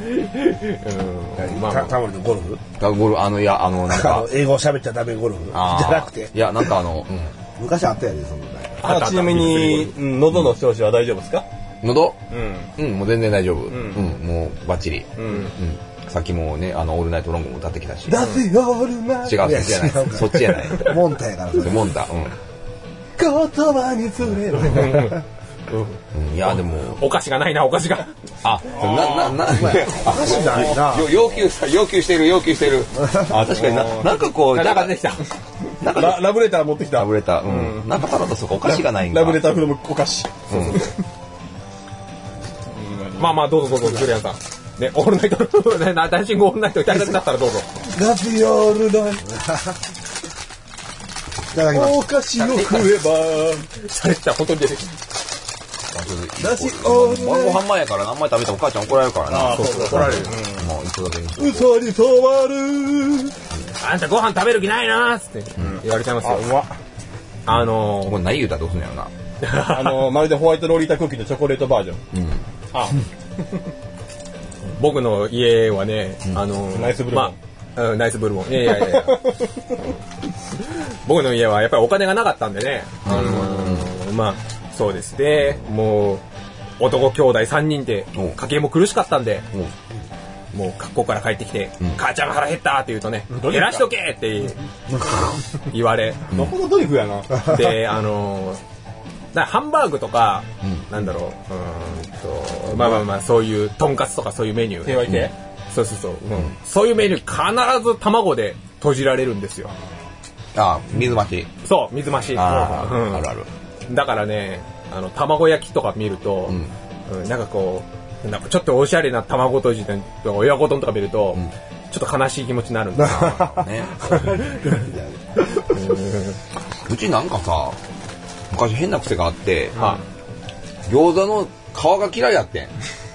ゴルフ？ なんか。 英語喋っちゃダメゴルフじゃなくて。 いや、なんか昔あったやで、そんな。ちなみに、喉の調子は大丈夫ですか？ 喉？もう全然大丈夫。もうバッチリ。さっきもね、オールナイトロングも歌ってきたし。 だってオールナイト。 違う、そっちじゃない。 モンタやから。 モンタ。 言葉に釣れる。 いや、でも。 お菓子がないな、お菓子が。 あ、 おかしないな。 要求してる。あ、確かになんかこう、 なんか出てきた。 ラブレター持ってきた。 ラブレター。なんかただとそこお菓子がないんか。 ラブレターフロムお菓子。 まあ、どうぞ、ジュリアンさん。ね、オールナイト、ダンシングオールナイト歌いたくなったらどうぞ。 ラジオールナイト。 いただきます。 お菓子を食えば。 されてたら本当に出てきた。 ラジオールナイト。 晩ご飯前やから何枚食べたらお母ちゃん怒られるからな。 そう怒られる。 もう一個だけにし嘘に染まる。 あんたご飯食べる気ないなーって言われちゃいますよ。 これ何言うたらどうすんのやろな。 まるでホワイトロリータクッキーのチョコレートバージョン。 僕の家はね、 ナイスブルボン。 ナイスブルボン。いや。僕の家はやっぱりお金がなかったんでね、まあ、そうですね、もう、男兄弟3人で、家計も苦しかったんで、もう学校から帰ってきて、母ちゃん腹減ったって言うとね、減らしとけって言われ。 どこのドリフやな。 で、ハンバーグとか、なんだろう、まあ、そういう、とんかつとかそういうメニュー。 手はいて。 そう。そういうメニュー必ず卵で閉じられるんですよ。 あ、水増し。 そう、水増し。 あるある。 だからね、卵焼きとか見ると、なんかこう、なんかちょっとおしゃれな卵とじで親子丼とか見ると、ちょっと悲しい気持ちになるんだな。 ね。うちなんかさ、昔変な癖があって、餃子の皮が嫌いやってん。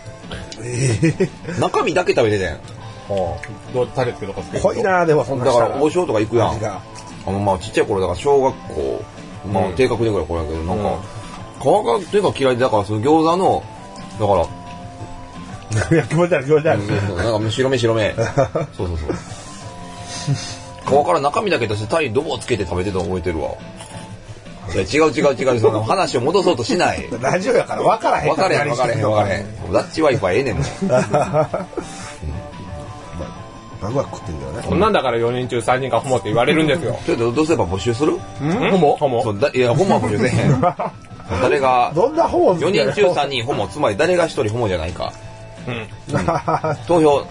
中身だけ食べててん。 どうタレつけとかつける濃いなでもそんなだから王将とか行くやん。 味がまあちっちゃい頃だから小学校、まあ低学年ぐらいこれやけど、なんか、皮がというか嫌いで、だからその餃子の、だから、 気持ち悪い。 なんか白目。そう。皮から中身だけ出してタイドボつけて食べてたの覚えてるわ。いや違う、その話を戻そうとしない。 ラジオやから分からへん。 分かれへん。ダッチワイフはええねんもん。 バクバク食ってんだよね。 こんなんだから4人中3人がホモって言われるんですよ。 それでどうすれば募集する？ ホモそういや、ホモは募集せえへん。誰が、 どんなホモ 4人中3人ホモ、つまり誰が1人ホモじゃないか。投票。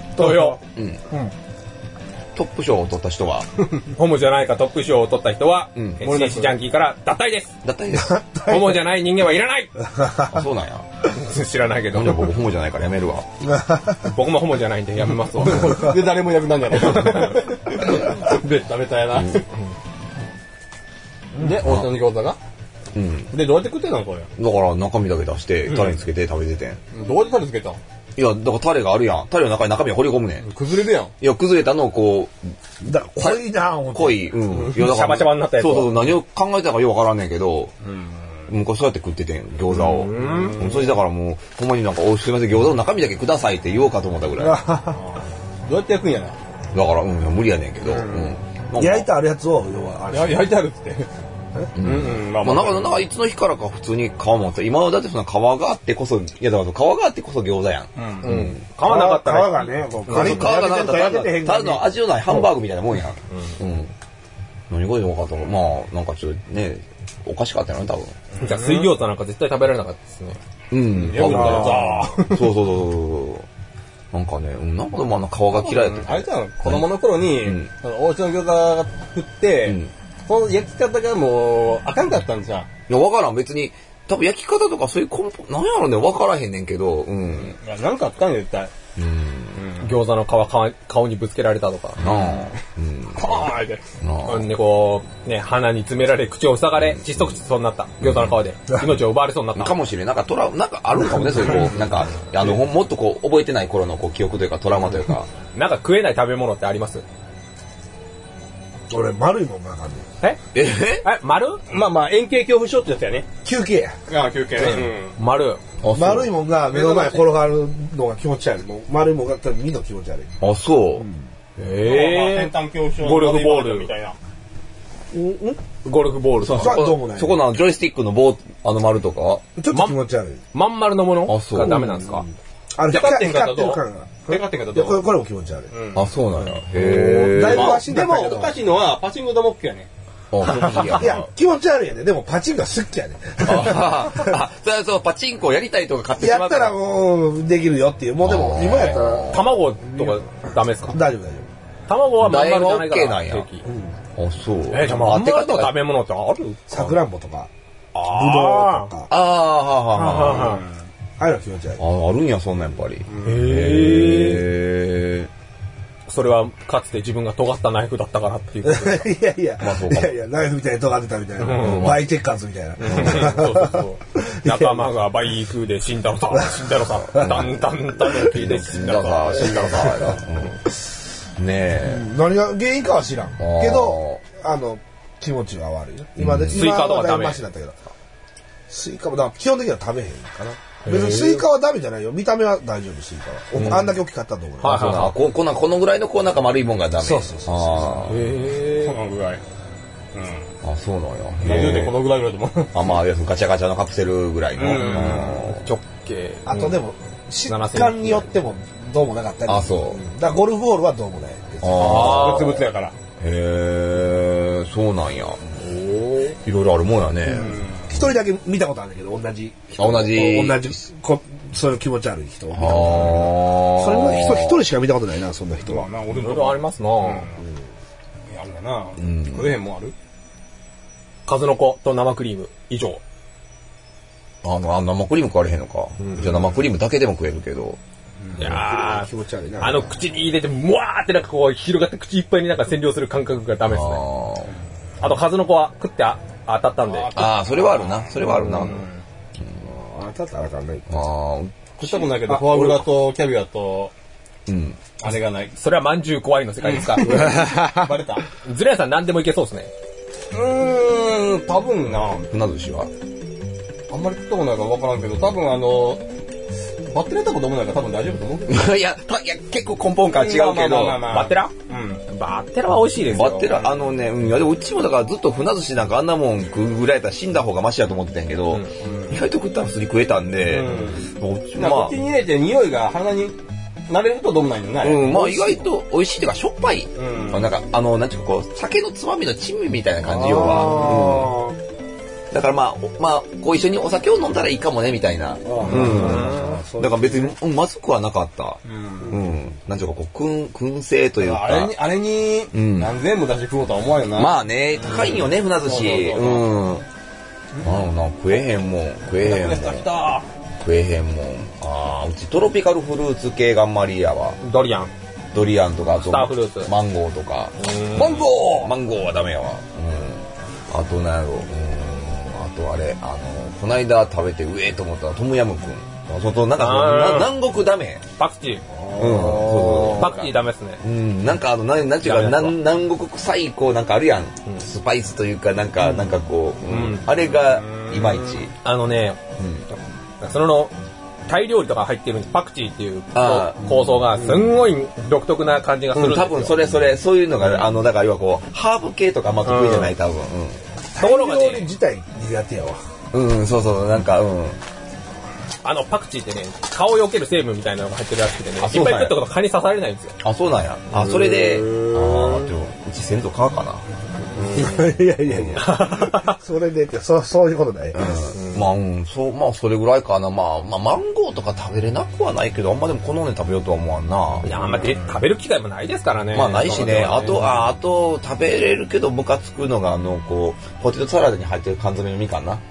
トップ賞を取った人はホモじゃないかトップ賞を取った人は、紳士ジャンキーから脱退です。ホモじゃない人間はいらない。 あ、そうなんや。 知らないけど。 僕ホモじゃないからやめるわ。 僕もホモじゃないんでやめますわ。 で、誰もやめなんじゃないで、食べたやな。で、大人の餃子がで、どうやって食ってんのこれ。 だから中身だけ出して、タレにつけて食べててん。 どうやってタレつけたん？ いや、だからタレがあるやん。タレの中に中身を掘り込むねん。 崩れるやん。 いや、崩れたのをこう、 濃いな濃い。いや、だからシャバシャバになったやつ。 そう、何を考えてたかよくわからんねんけど、昔そうやって食っててん、餃子を。それだからもう、ほんまになんか、すいません、餃子の中身だけくださいって言おうかと思ったぐらい。だかどうやって焼くんやな。 ら、無理やねんけど。 焼いてあるやつを、要は、 焼いてあるっつって。 まあ、なんかいつの日からか普通に皮もあって、今はだってその皮があってこそ、いやだから皮があってこそ餃子やん。 皮なかったら。 皮がね、 皮がなかったら、ただの味のないハンバーグみたいなもんやん。何がよかったか、まあ、なんかちょっとね、おかしかったよね、多分。 じゃあ水餃子なんか絶対食べられなかったですね。 そう。なんかね、なんかでも皮が嫌いやった。 あれじゃん、子供の頃に、お家の餃子が食って、その焼き方がもう、あかんかったんじゃん。いや、わからん。別に、多分焼き方とかそういうなんやろね、わからへんねんけど、 いや、なんかあったんよ、絶対。 餃子の皮、顔にぶつけられたとか。 パーンって。 で、こう、ね、鼻に詰められ、口を塞がれ、窒息しそうになった。餃子の皮で。命を奪われそうになった。 かもしれん。なんかあるんかもね、そういう、なんか、もっとこう、覚えてない頃の記憶というか、トラウマというか。 なんか食えない食べ物ってあります？ 俺、丸いもんな感じ。 丸？ まあ、円形恐怖症ってやつやね。 休憩や。 休憩ね。 丸。 丸いもんが目の前転がるのが気持ち悪い。もう丸いもんが見るの気持ち悪い。 あ、そう。 先端恐怖症ゴルフボールみたいな。 ゴルフボールとか。 どうもない。 そこのジョイスティックの丸とかちょっと気持ち悪い。 まん丸のものがダメなんですか？ 光ってる感が。 光ってんかどう？ これも気持ち悪い。 あ、そうなんや。へだいぶマシンだでも、おかしいのは、パチンコ玉 OK やね。 いや、気持ち悪いやね。でもパチンコは好きやね。 それはそう、パチンコやりたいとか買ってしまうから。 やったらもうできるよっていう。もうでも今やったら。 卵とかダメですか？ 大丈夫大丈卵はまん丸じゃないから。 大なんや。あ、そう。 じゃあまん丸の食べ物ってある？ さくらんぼとか、ぶどうとか。 ああれは気持ち悪い。 あるんや、そんなやっぱり。へえ。 それはかつて自分が尖ったナイフだったからっていうことで。 いやいや、ナイフみたいに尖ってたみたいな。バイチェッカーズみたいな。 そう仲間がバイクで死んだのさ、タンタンタンキで死んだのさ。 ねえ。 何が原因かは知らん。けど、気持ちは悪いよ。今で、 スイカとかダメ。 マシだったけど。スイカも、基本的には食べへんかな。別にスイカはダメじゃないよ。見た目は大丈夫、スイカは。あんだけ大きかったと思う。 このぐらいのなんか丸いもんがダメ。 そう。 このぐらい。 あ、そうなんや。 言うてこのぐらいぐらいでも。 まあ、ガチャガチャのカプセルぐらいの。 直径。 あとでも、疾患によってもどうもなかったり。 あ、そう。 だからゴルフボールはどうもない。 ブツブツやから。 へえ、そうなんや。いろいろあるもんやね。 一人だけ見たことあるんだけど、同じ、そういう気持ち悪い人を見たことある。それは一人しか見たことないな、そんな人は。 いろいろありますな。 あるかな。これもある？ 数の子と生クリーム以上。 生クリーム食われへんのか。じゃあ生クリームだけでも食えるけど。 いや気持ち悪いな。 口に入れて、むわーってなんかこう広がって口いっぱいになんか占領する感覚がダメですね。あと数の子は食って当たったんで。 それはあるな。 当たったらあかんない。 食ったことないけど、フォアグラとキャビアと、あれがない。 それはまんじゅう怖いの世界ですか？ バレた。 ズレヤさん何でもいけそうですね。 多分な。 船寿司はあんまり食ったことないから分からんけど、多分バッテリーとかどうもないから多分大丈夫と思うけど。 いや、結構根本から違うけど。 バッテラ？バッテラは美味しいですよ。 バッテラ、いやでもうちもだからずっと船寿司なんかあんなもん食うぐらいだったら死んだ方がマシやと思ってたんやけど、意外と食ったら普通に食えたんで、 口に入れて匂いが鼻に慣れるとどうもないんじゃない？ まあ意外と美味しいっていうかしょっぱい。なんかなんていうかこう酒のつまみの珍味みたいな感じ要は。だからまあこう一緒にお酒を飲んだらいいかもねみたいな。だから別にまずくはなかった。なんていうかこう燻製というか。 あれに何千円も出して食おうとは思わんよな。 まあね高いんよね船寿司。食えへんもん。食えへんもん。うちトロピカルフルーツ系があんまりやわ。 ドリアンとかスターフルーツマンゴーとか。マンゴーはダメやわ。あとなんやろ。あとあれこないだ食べてと思ったらトムヤムクン。なんか南国ダメ。 パクチー。パクチーダメですね。 なんかなんていうか南国臭いこうなんかあるやん。スパイスというかなんかこうあれがいまいち。 そのタイ料理とか入ってるパクチーっていう構想がすんごい独特な感じがするんですよ。 多分それそういうのがだから要はこうハーブ系とかあんま得意じゃない多分。 ところがね、料理自体苦手やわ。 そうなんかパクチーってね顔を避ける成分みたいなのが入ってるらしくてねいっぱい食ったこと蚊に刺されないんですよ。 あ、そうなんや。それでうち先祖蚊かな。 いやそれでってそういうことだよ。 それぐらいかな。マンゴーとか食べれなくはないけどあんまでも好んで食べようとは思わんな。 いやあんま食べる機会もないですからね。 ないしね。あと食べれるけどムカつくのがこうポテトサラダに入ってる缶詰のみかんな。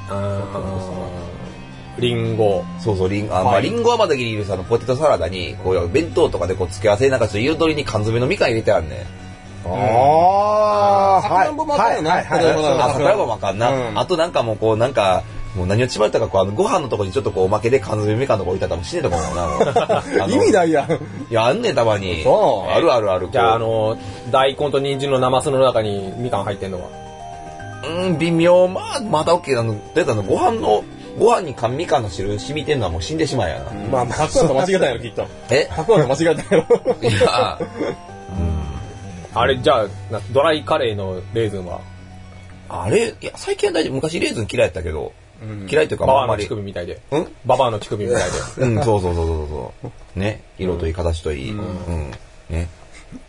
リンゴ。 リンゴはまだギリギリポテトサラダにこう弁当とかでこう付け合わせなんかちょっと彩りに缶詰のみかん入れてあるね。 さくらんぼもあかんよな。 さくらんぼもあかんな。あとなんかもうこうなんかもう何をちまったかご飯のとこにちょっとこうおまけで缶詰みかんのとこ置いたらもう死ねとかもな。 意味ないやん。 いやあんねんたまに。ある。 じゃあ大根と人参のナマスの中にみかん入ってんのは。 微妙。まだ OK なの。だってご飯にみかんの汁染みてんのはもう死んでしまえやな。 たくあんと間違えたんやろきっと。たくあんと間違えたんやろ。 いや。 あれじゃあドライカレーのレーズンは。 最近は大丈夫。昔レーズン嫌いやったけど。嫌いというかババアの乳首みたいで。ババアの乳首みたいで。 そう。ね。色といい形といい。ね。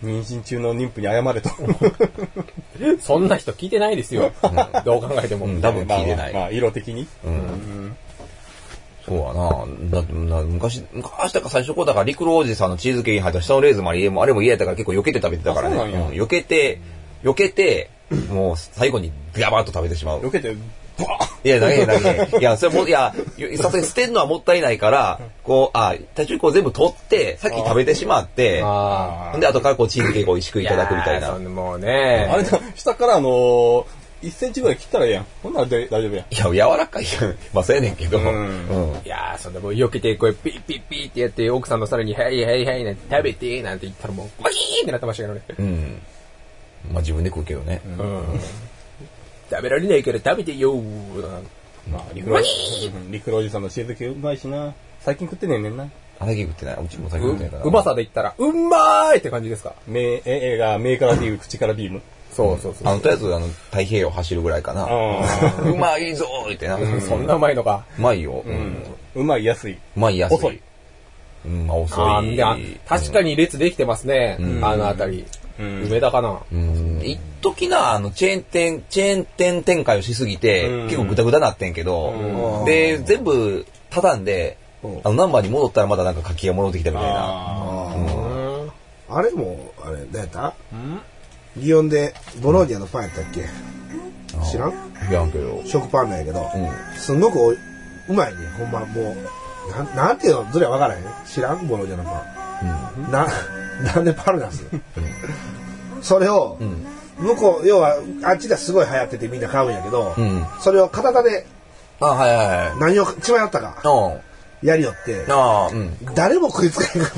妊娠中の妊婦に謝れと。 そんな人聞いてないですよ。どう考えても。 多分聞いてない。 まあ、色的に。 そうやな。だって昔だから最初こうだから陸路おじさんのチーズケーキに入った下のレーズンまであれも嫌やったから結構避けて食べてたからね。避けて、もう最後にビャバーっと食べてしまう。 避けて、バいや、いや、それも、いや、さすがに捨てるのはもったいないから、途中全部取って、さっき食べてしまって、で、後からチーズケーキを美味しくいただくみたいな。 もうね。 あれだ、下から1センチぐらい切ったらいいやん。ほんなら大丈夫やん。 いや、柔らかいやん。まあ、そうやねんけど。 いやそんなもう避けて、こう、ピッピッピッってやって、奥さんの皿に、はいはいはい、なんて食べて、なんて言ったらもう、バキーンってなってましたけどね。 まあ、自分で食うけどね。 食べられないから食べてよまあ、陸路おじさんのチーズケーキうまいしな。最近食ってねえねんな。 最近食ってない。うちも最近食ってないから。 うまさで言ったら、うんまーいって感じですか？ 映画、目からビーム、口からビーム。 そう。 とりあえず、太平洋走るぐらいかな。うまいぞーってな。 そんなうまいのか。 うまいよ。 うまい、安い。 うまい、安い。 遅い。 まあ、遅い。 確かに列できてますね。あのあたり。梅田かな。 一時な、チェーン店展開をしすぎて、結構グダグダなってんけど、で、全部畳んで、ナンバーに戻ったらまだなんか活気が戻ってきたみたいな。 あれも、何やったリヨンでボローニャのパンやったっけ？知らん？ 知らんけど。 食パンなんやけど、すんごくうまいね。ほんまもう、なんていうのずれわからへん？知らん？ボローニャのパン。なんでパルナス？それを、向こう、要は、あっちではすごい流行っててみんな買うんやけど、それを片手で、何を血迷ったか、やりよって、誰も食いつかへんかった。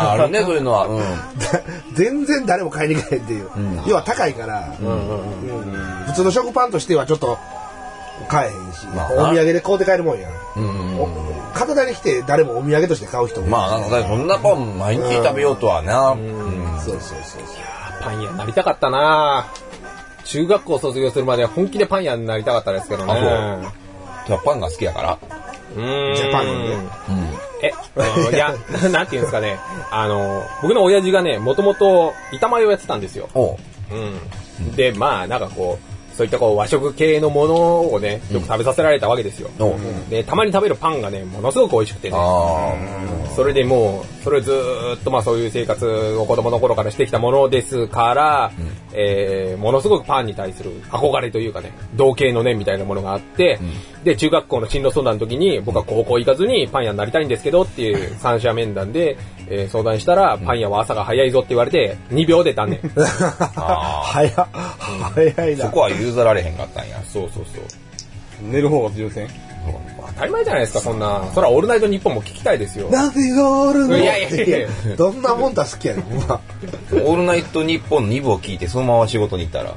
あるね、そういうのは。 全然誰も買いに来へんっていう。要は高いから、普通の食パンとしてはちょっと買えへんし、お土産で買うて帰るもんや。片手に来て誰もお土産として買う人もいる。 まあ、そんなパン毎日食べようとはな。 そう。 パン屋になりたかったな。中学校卒業するまで本気でパン屋になりたかったですけどね。 パンが好きやから。 ジャパンね。 いや、なんていうんですかね。僕の親父がね、もともと板前をやってたんですよ。で、まあ、なんかこう、そういったこう和食系のものをね、よく食べさせられたわけですよ。で、たまに食べるパンがね、ものすごく美味しくてね。それでもう、それをずーっとまあそういう生活を子供の頃からしてきたものですから、ものすごくパンに対する憧れというかね、同型の念みたいなものがあって、で、中学校の進路相談の時に、僕は高校行かずにパン屋になりたいんですけどっていう三者面談で、相談したら、パン屋は朝が早いぞって言われて、2秒で断念。 早いな。 そこは譲られへんかったんや。 そう。 寝る方が優先。 当たり前じゃないですか、そんな。そら、オールナイトニッポンも聞きたいですよ。 なんでオールのいや。 どんなもんだ好きやねん。 オールナイトニッポンの2部を聞いて、そのまま仕事に行ったら。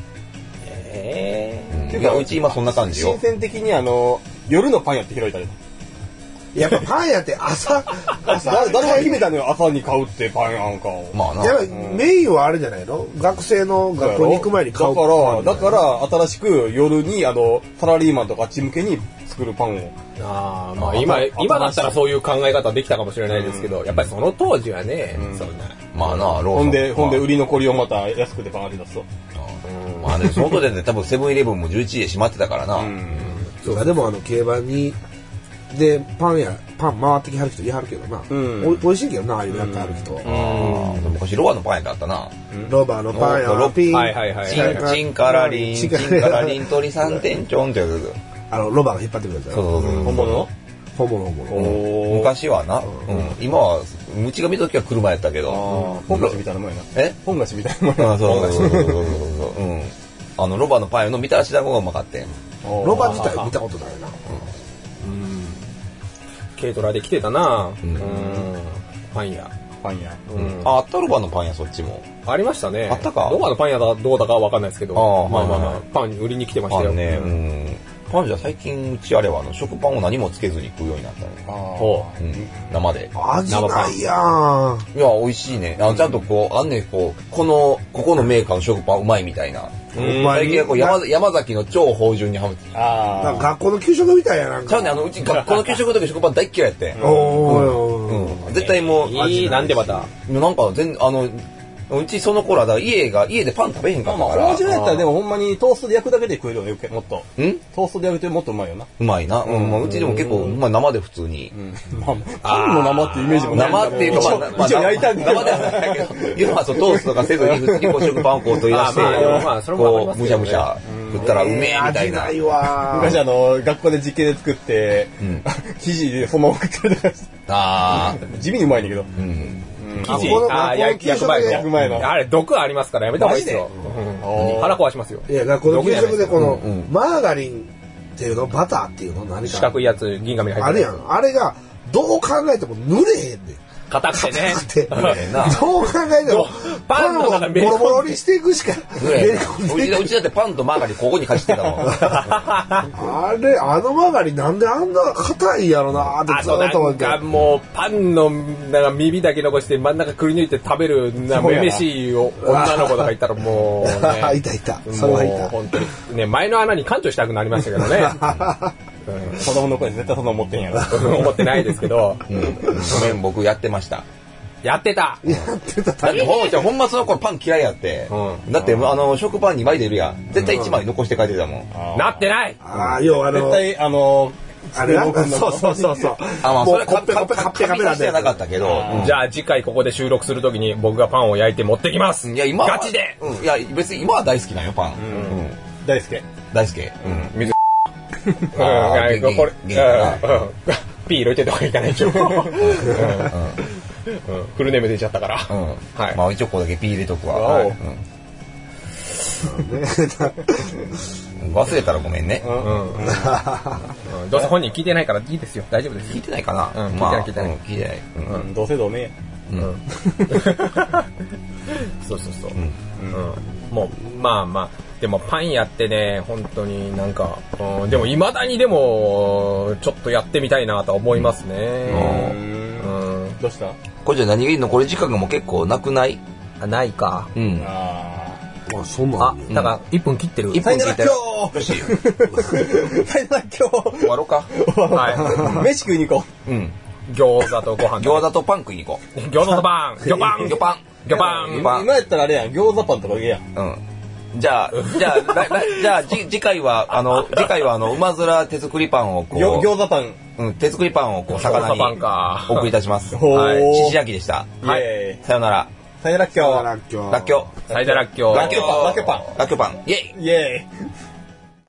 いや、うち今そんな感じよ。 新鮮的に夜のパン屋って開いたり。 やっぱパン屋って朝誰が決めたのよ、朝に買うってパン屋なんかを。 まあな。 やっぱメインはあれじゃないの？学生の学校に行く前に買うパン。 だから新しく夜にサラリーマンとかあっち向けに作るパンを。 まあ今だったらそういう考え方できたかもしれないですけど、やっぱりその当時はね、そんな。 まあな、 ほんで売り残りをまた安くでバーンって出すと。 まあね、その当時で多分セブンイレブンも11時で閉まってたからな。 そうか、でも競馬に、で、パン回ってきはる人いはるけどな。美味しいけどな、ああいうやってはる人。 昔ロバのパン屋だったな。 ロバのパン屋、ピン、 チンカラリン、鳥3点ちょんってやつ。 ロバが引っ張ってくれた。 そう。 本物。 昔はな。今は、ムチが見た時は車やったけど。 本菓子みたいなもんやな。本菓子みたいなもんやな。 そう。ロバのパン屋のみたらし団子がうまかってん。 ロバ自体見たことないな。 軽トラで来てたな。パン屋。 あったロバのパン屋そっちも。 ありましたね。 あったか。 ロバのパン屋だどうだかはわかんないですけど。まあ、パン売りに来てましたよ。 パンじゃ最近うちあれは食パンを何もつけずに食うようになったね。生で。 味ないやん。 いや、美味しいね。ちゃんとここのメーカーの食パンうまいみたいな。最近は山崎の超芳醇にハマってなんか学校の給食みたいやなんか。 ちゃうね、うち学校の給食の時食パン大っ嫌いやって。絶対もう。 なんでまた。 なんかうちその頃はだから家でパン食べへんかったから。 法事のやったらでもほんまにトーストで焼くだけで食えるよね、もっと。トーストで焼くともっとうまいよな。 うまいな。うちでも結構、生で普通に。 パンの生ってイメージもない。 生っていうか、 一応焼いたんだ生ではないけど、要はトーストとかせずに普通に食パンをこう取り出して、こう、むしゃむしゃ食ったらうめえみたいな。 昔学校で実験で作って、生地でそのまま食ってるとかして。地味にうまいんだけど。 生地、焼く前の。あれ、毒ありますからやめた方がいいですよ。腹壊しますよ。 いや、学校の給食でこの、マーガリンっていうの、バターっていうの、何か。 四角いやつ、銀紙入ってる。あれやん。あれが、どう考えても濡れへんねん。 硬くてね。 どう考えても、パンをボロボロにしていくしか。 うちだってパンとマーガリンここにかじってたもん。 あれ、マーガリンなんであんな硬いやろなーってずっと思って。 もう、パンの耳だけ残して真ん中くり抜いて食べる、めめしい女の子とかいたらもう、ね。 いた。それはいた。 本当に。ね、前の穴に感情したくなりましたけどね。 子供の声絶対そんな思ってんやろ。 思ってないですけど。 ごめん、僕やってました。 やってた。 だってほんまその頃パン嫌いやって。だって食パン2枚出るやん。絶対1枚残して帰ってたもん。 なってない。 要は絶対あれそう。 それカッペなんてなかったけど。 じゃあ次回ここで収録するときに僕がパンを焼いて持ってきます。 いや、今ガチで。 いや、別に今は大好きなんよ、パン。 大好き。 水。 これ、ピー入れてとかいかないでしょ。フルネーム出ちゃったから。 はい。まあ一応ここだけピー入れとくわ。忘れたらごめんね。 どうせ本人聞いてないからいいですよ。大丈夫です。 聞いてないかな。 聞いてない。 どうせ同盟や。 そう。もう、まあ。でもパンやってね、本当になんか、でも未だにでも、ちょっとやってみたいなと思いますね。 どうした？ これじゃ何がいいの？これ時間がもう結構なくない？ ないか。 そんなん。 だから1分切ってる。 1分切ってる。 さよなら今日。 終わろうか。 はい。飯食いに行こう。 餃子とご飯。 餃子とパン食いに行こう。 餃子とパン。魚パン。 今やったらあれやん。餃子パンとかいいやん。 じゃあ次回は馬面手作りパンをこう餃子パン手作りパンをこう魚にお送りいたします。はい。ししやきでした。はい。さよなら。 さよならっきょう。 らっきょう。 さよならっきょう。 らっきょうパン。イェイ。 イェイ。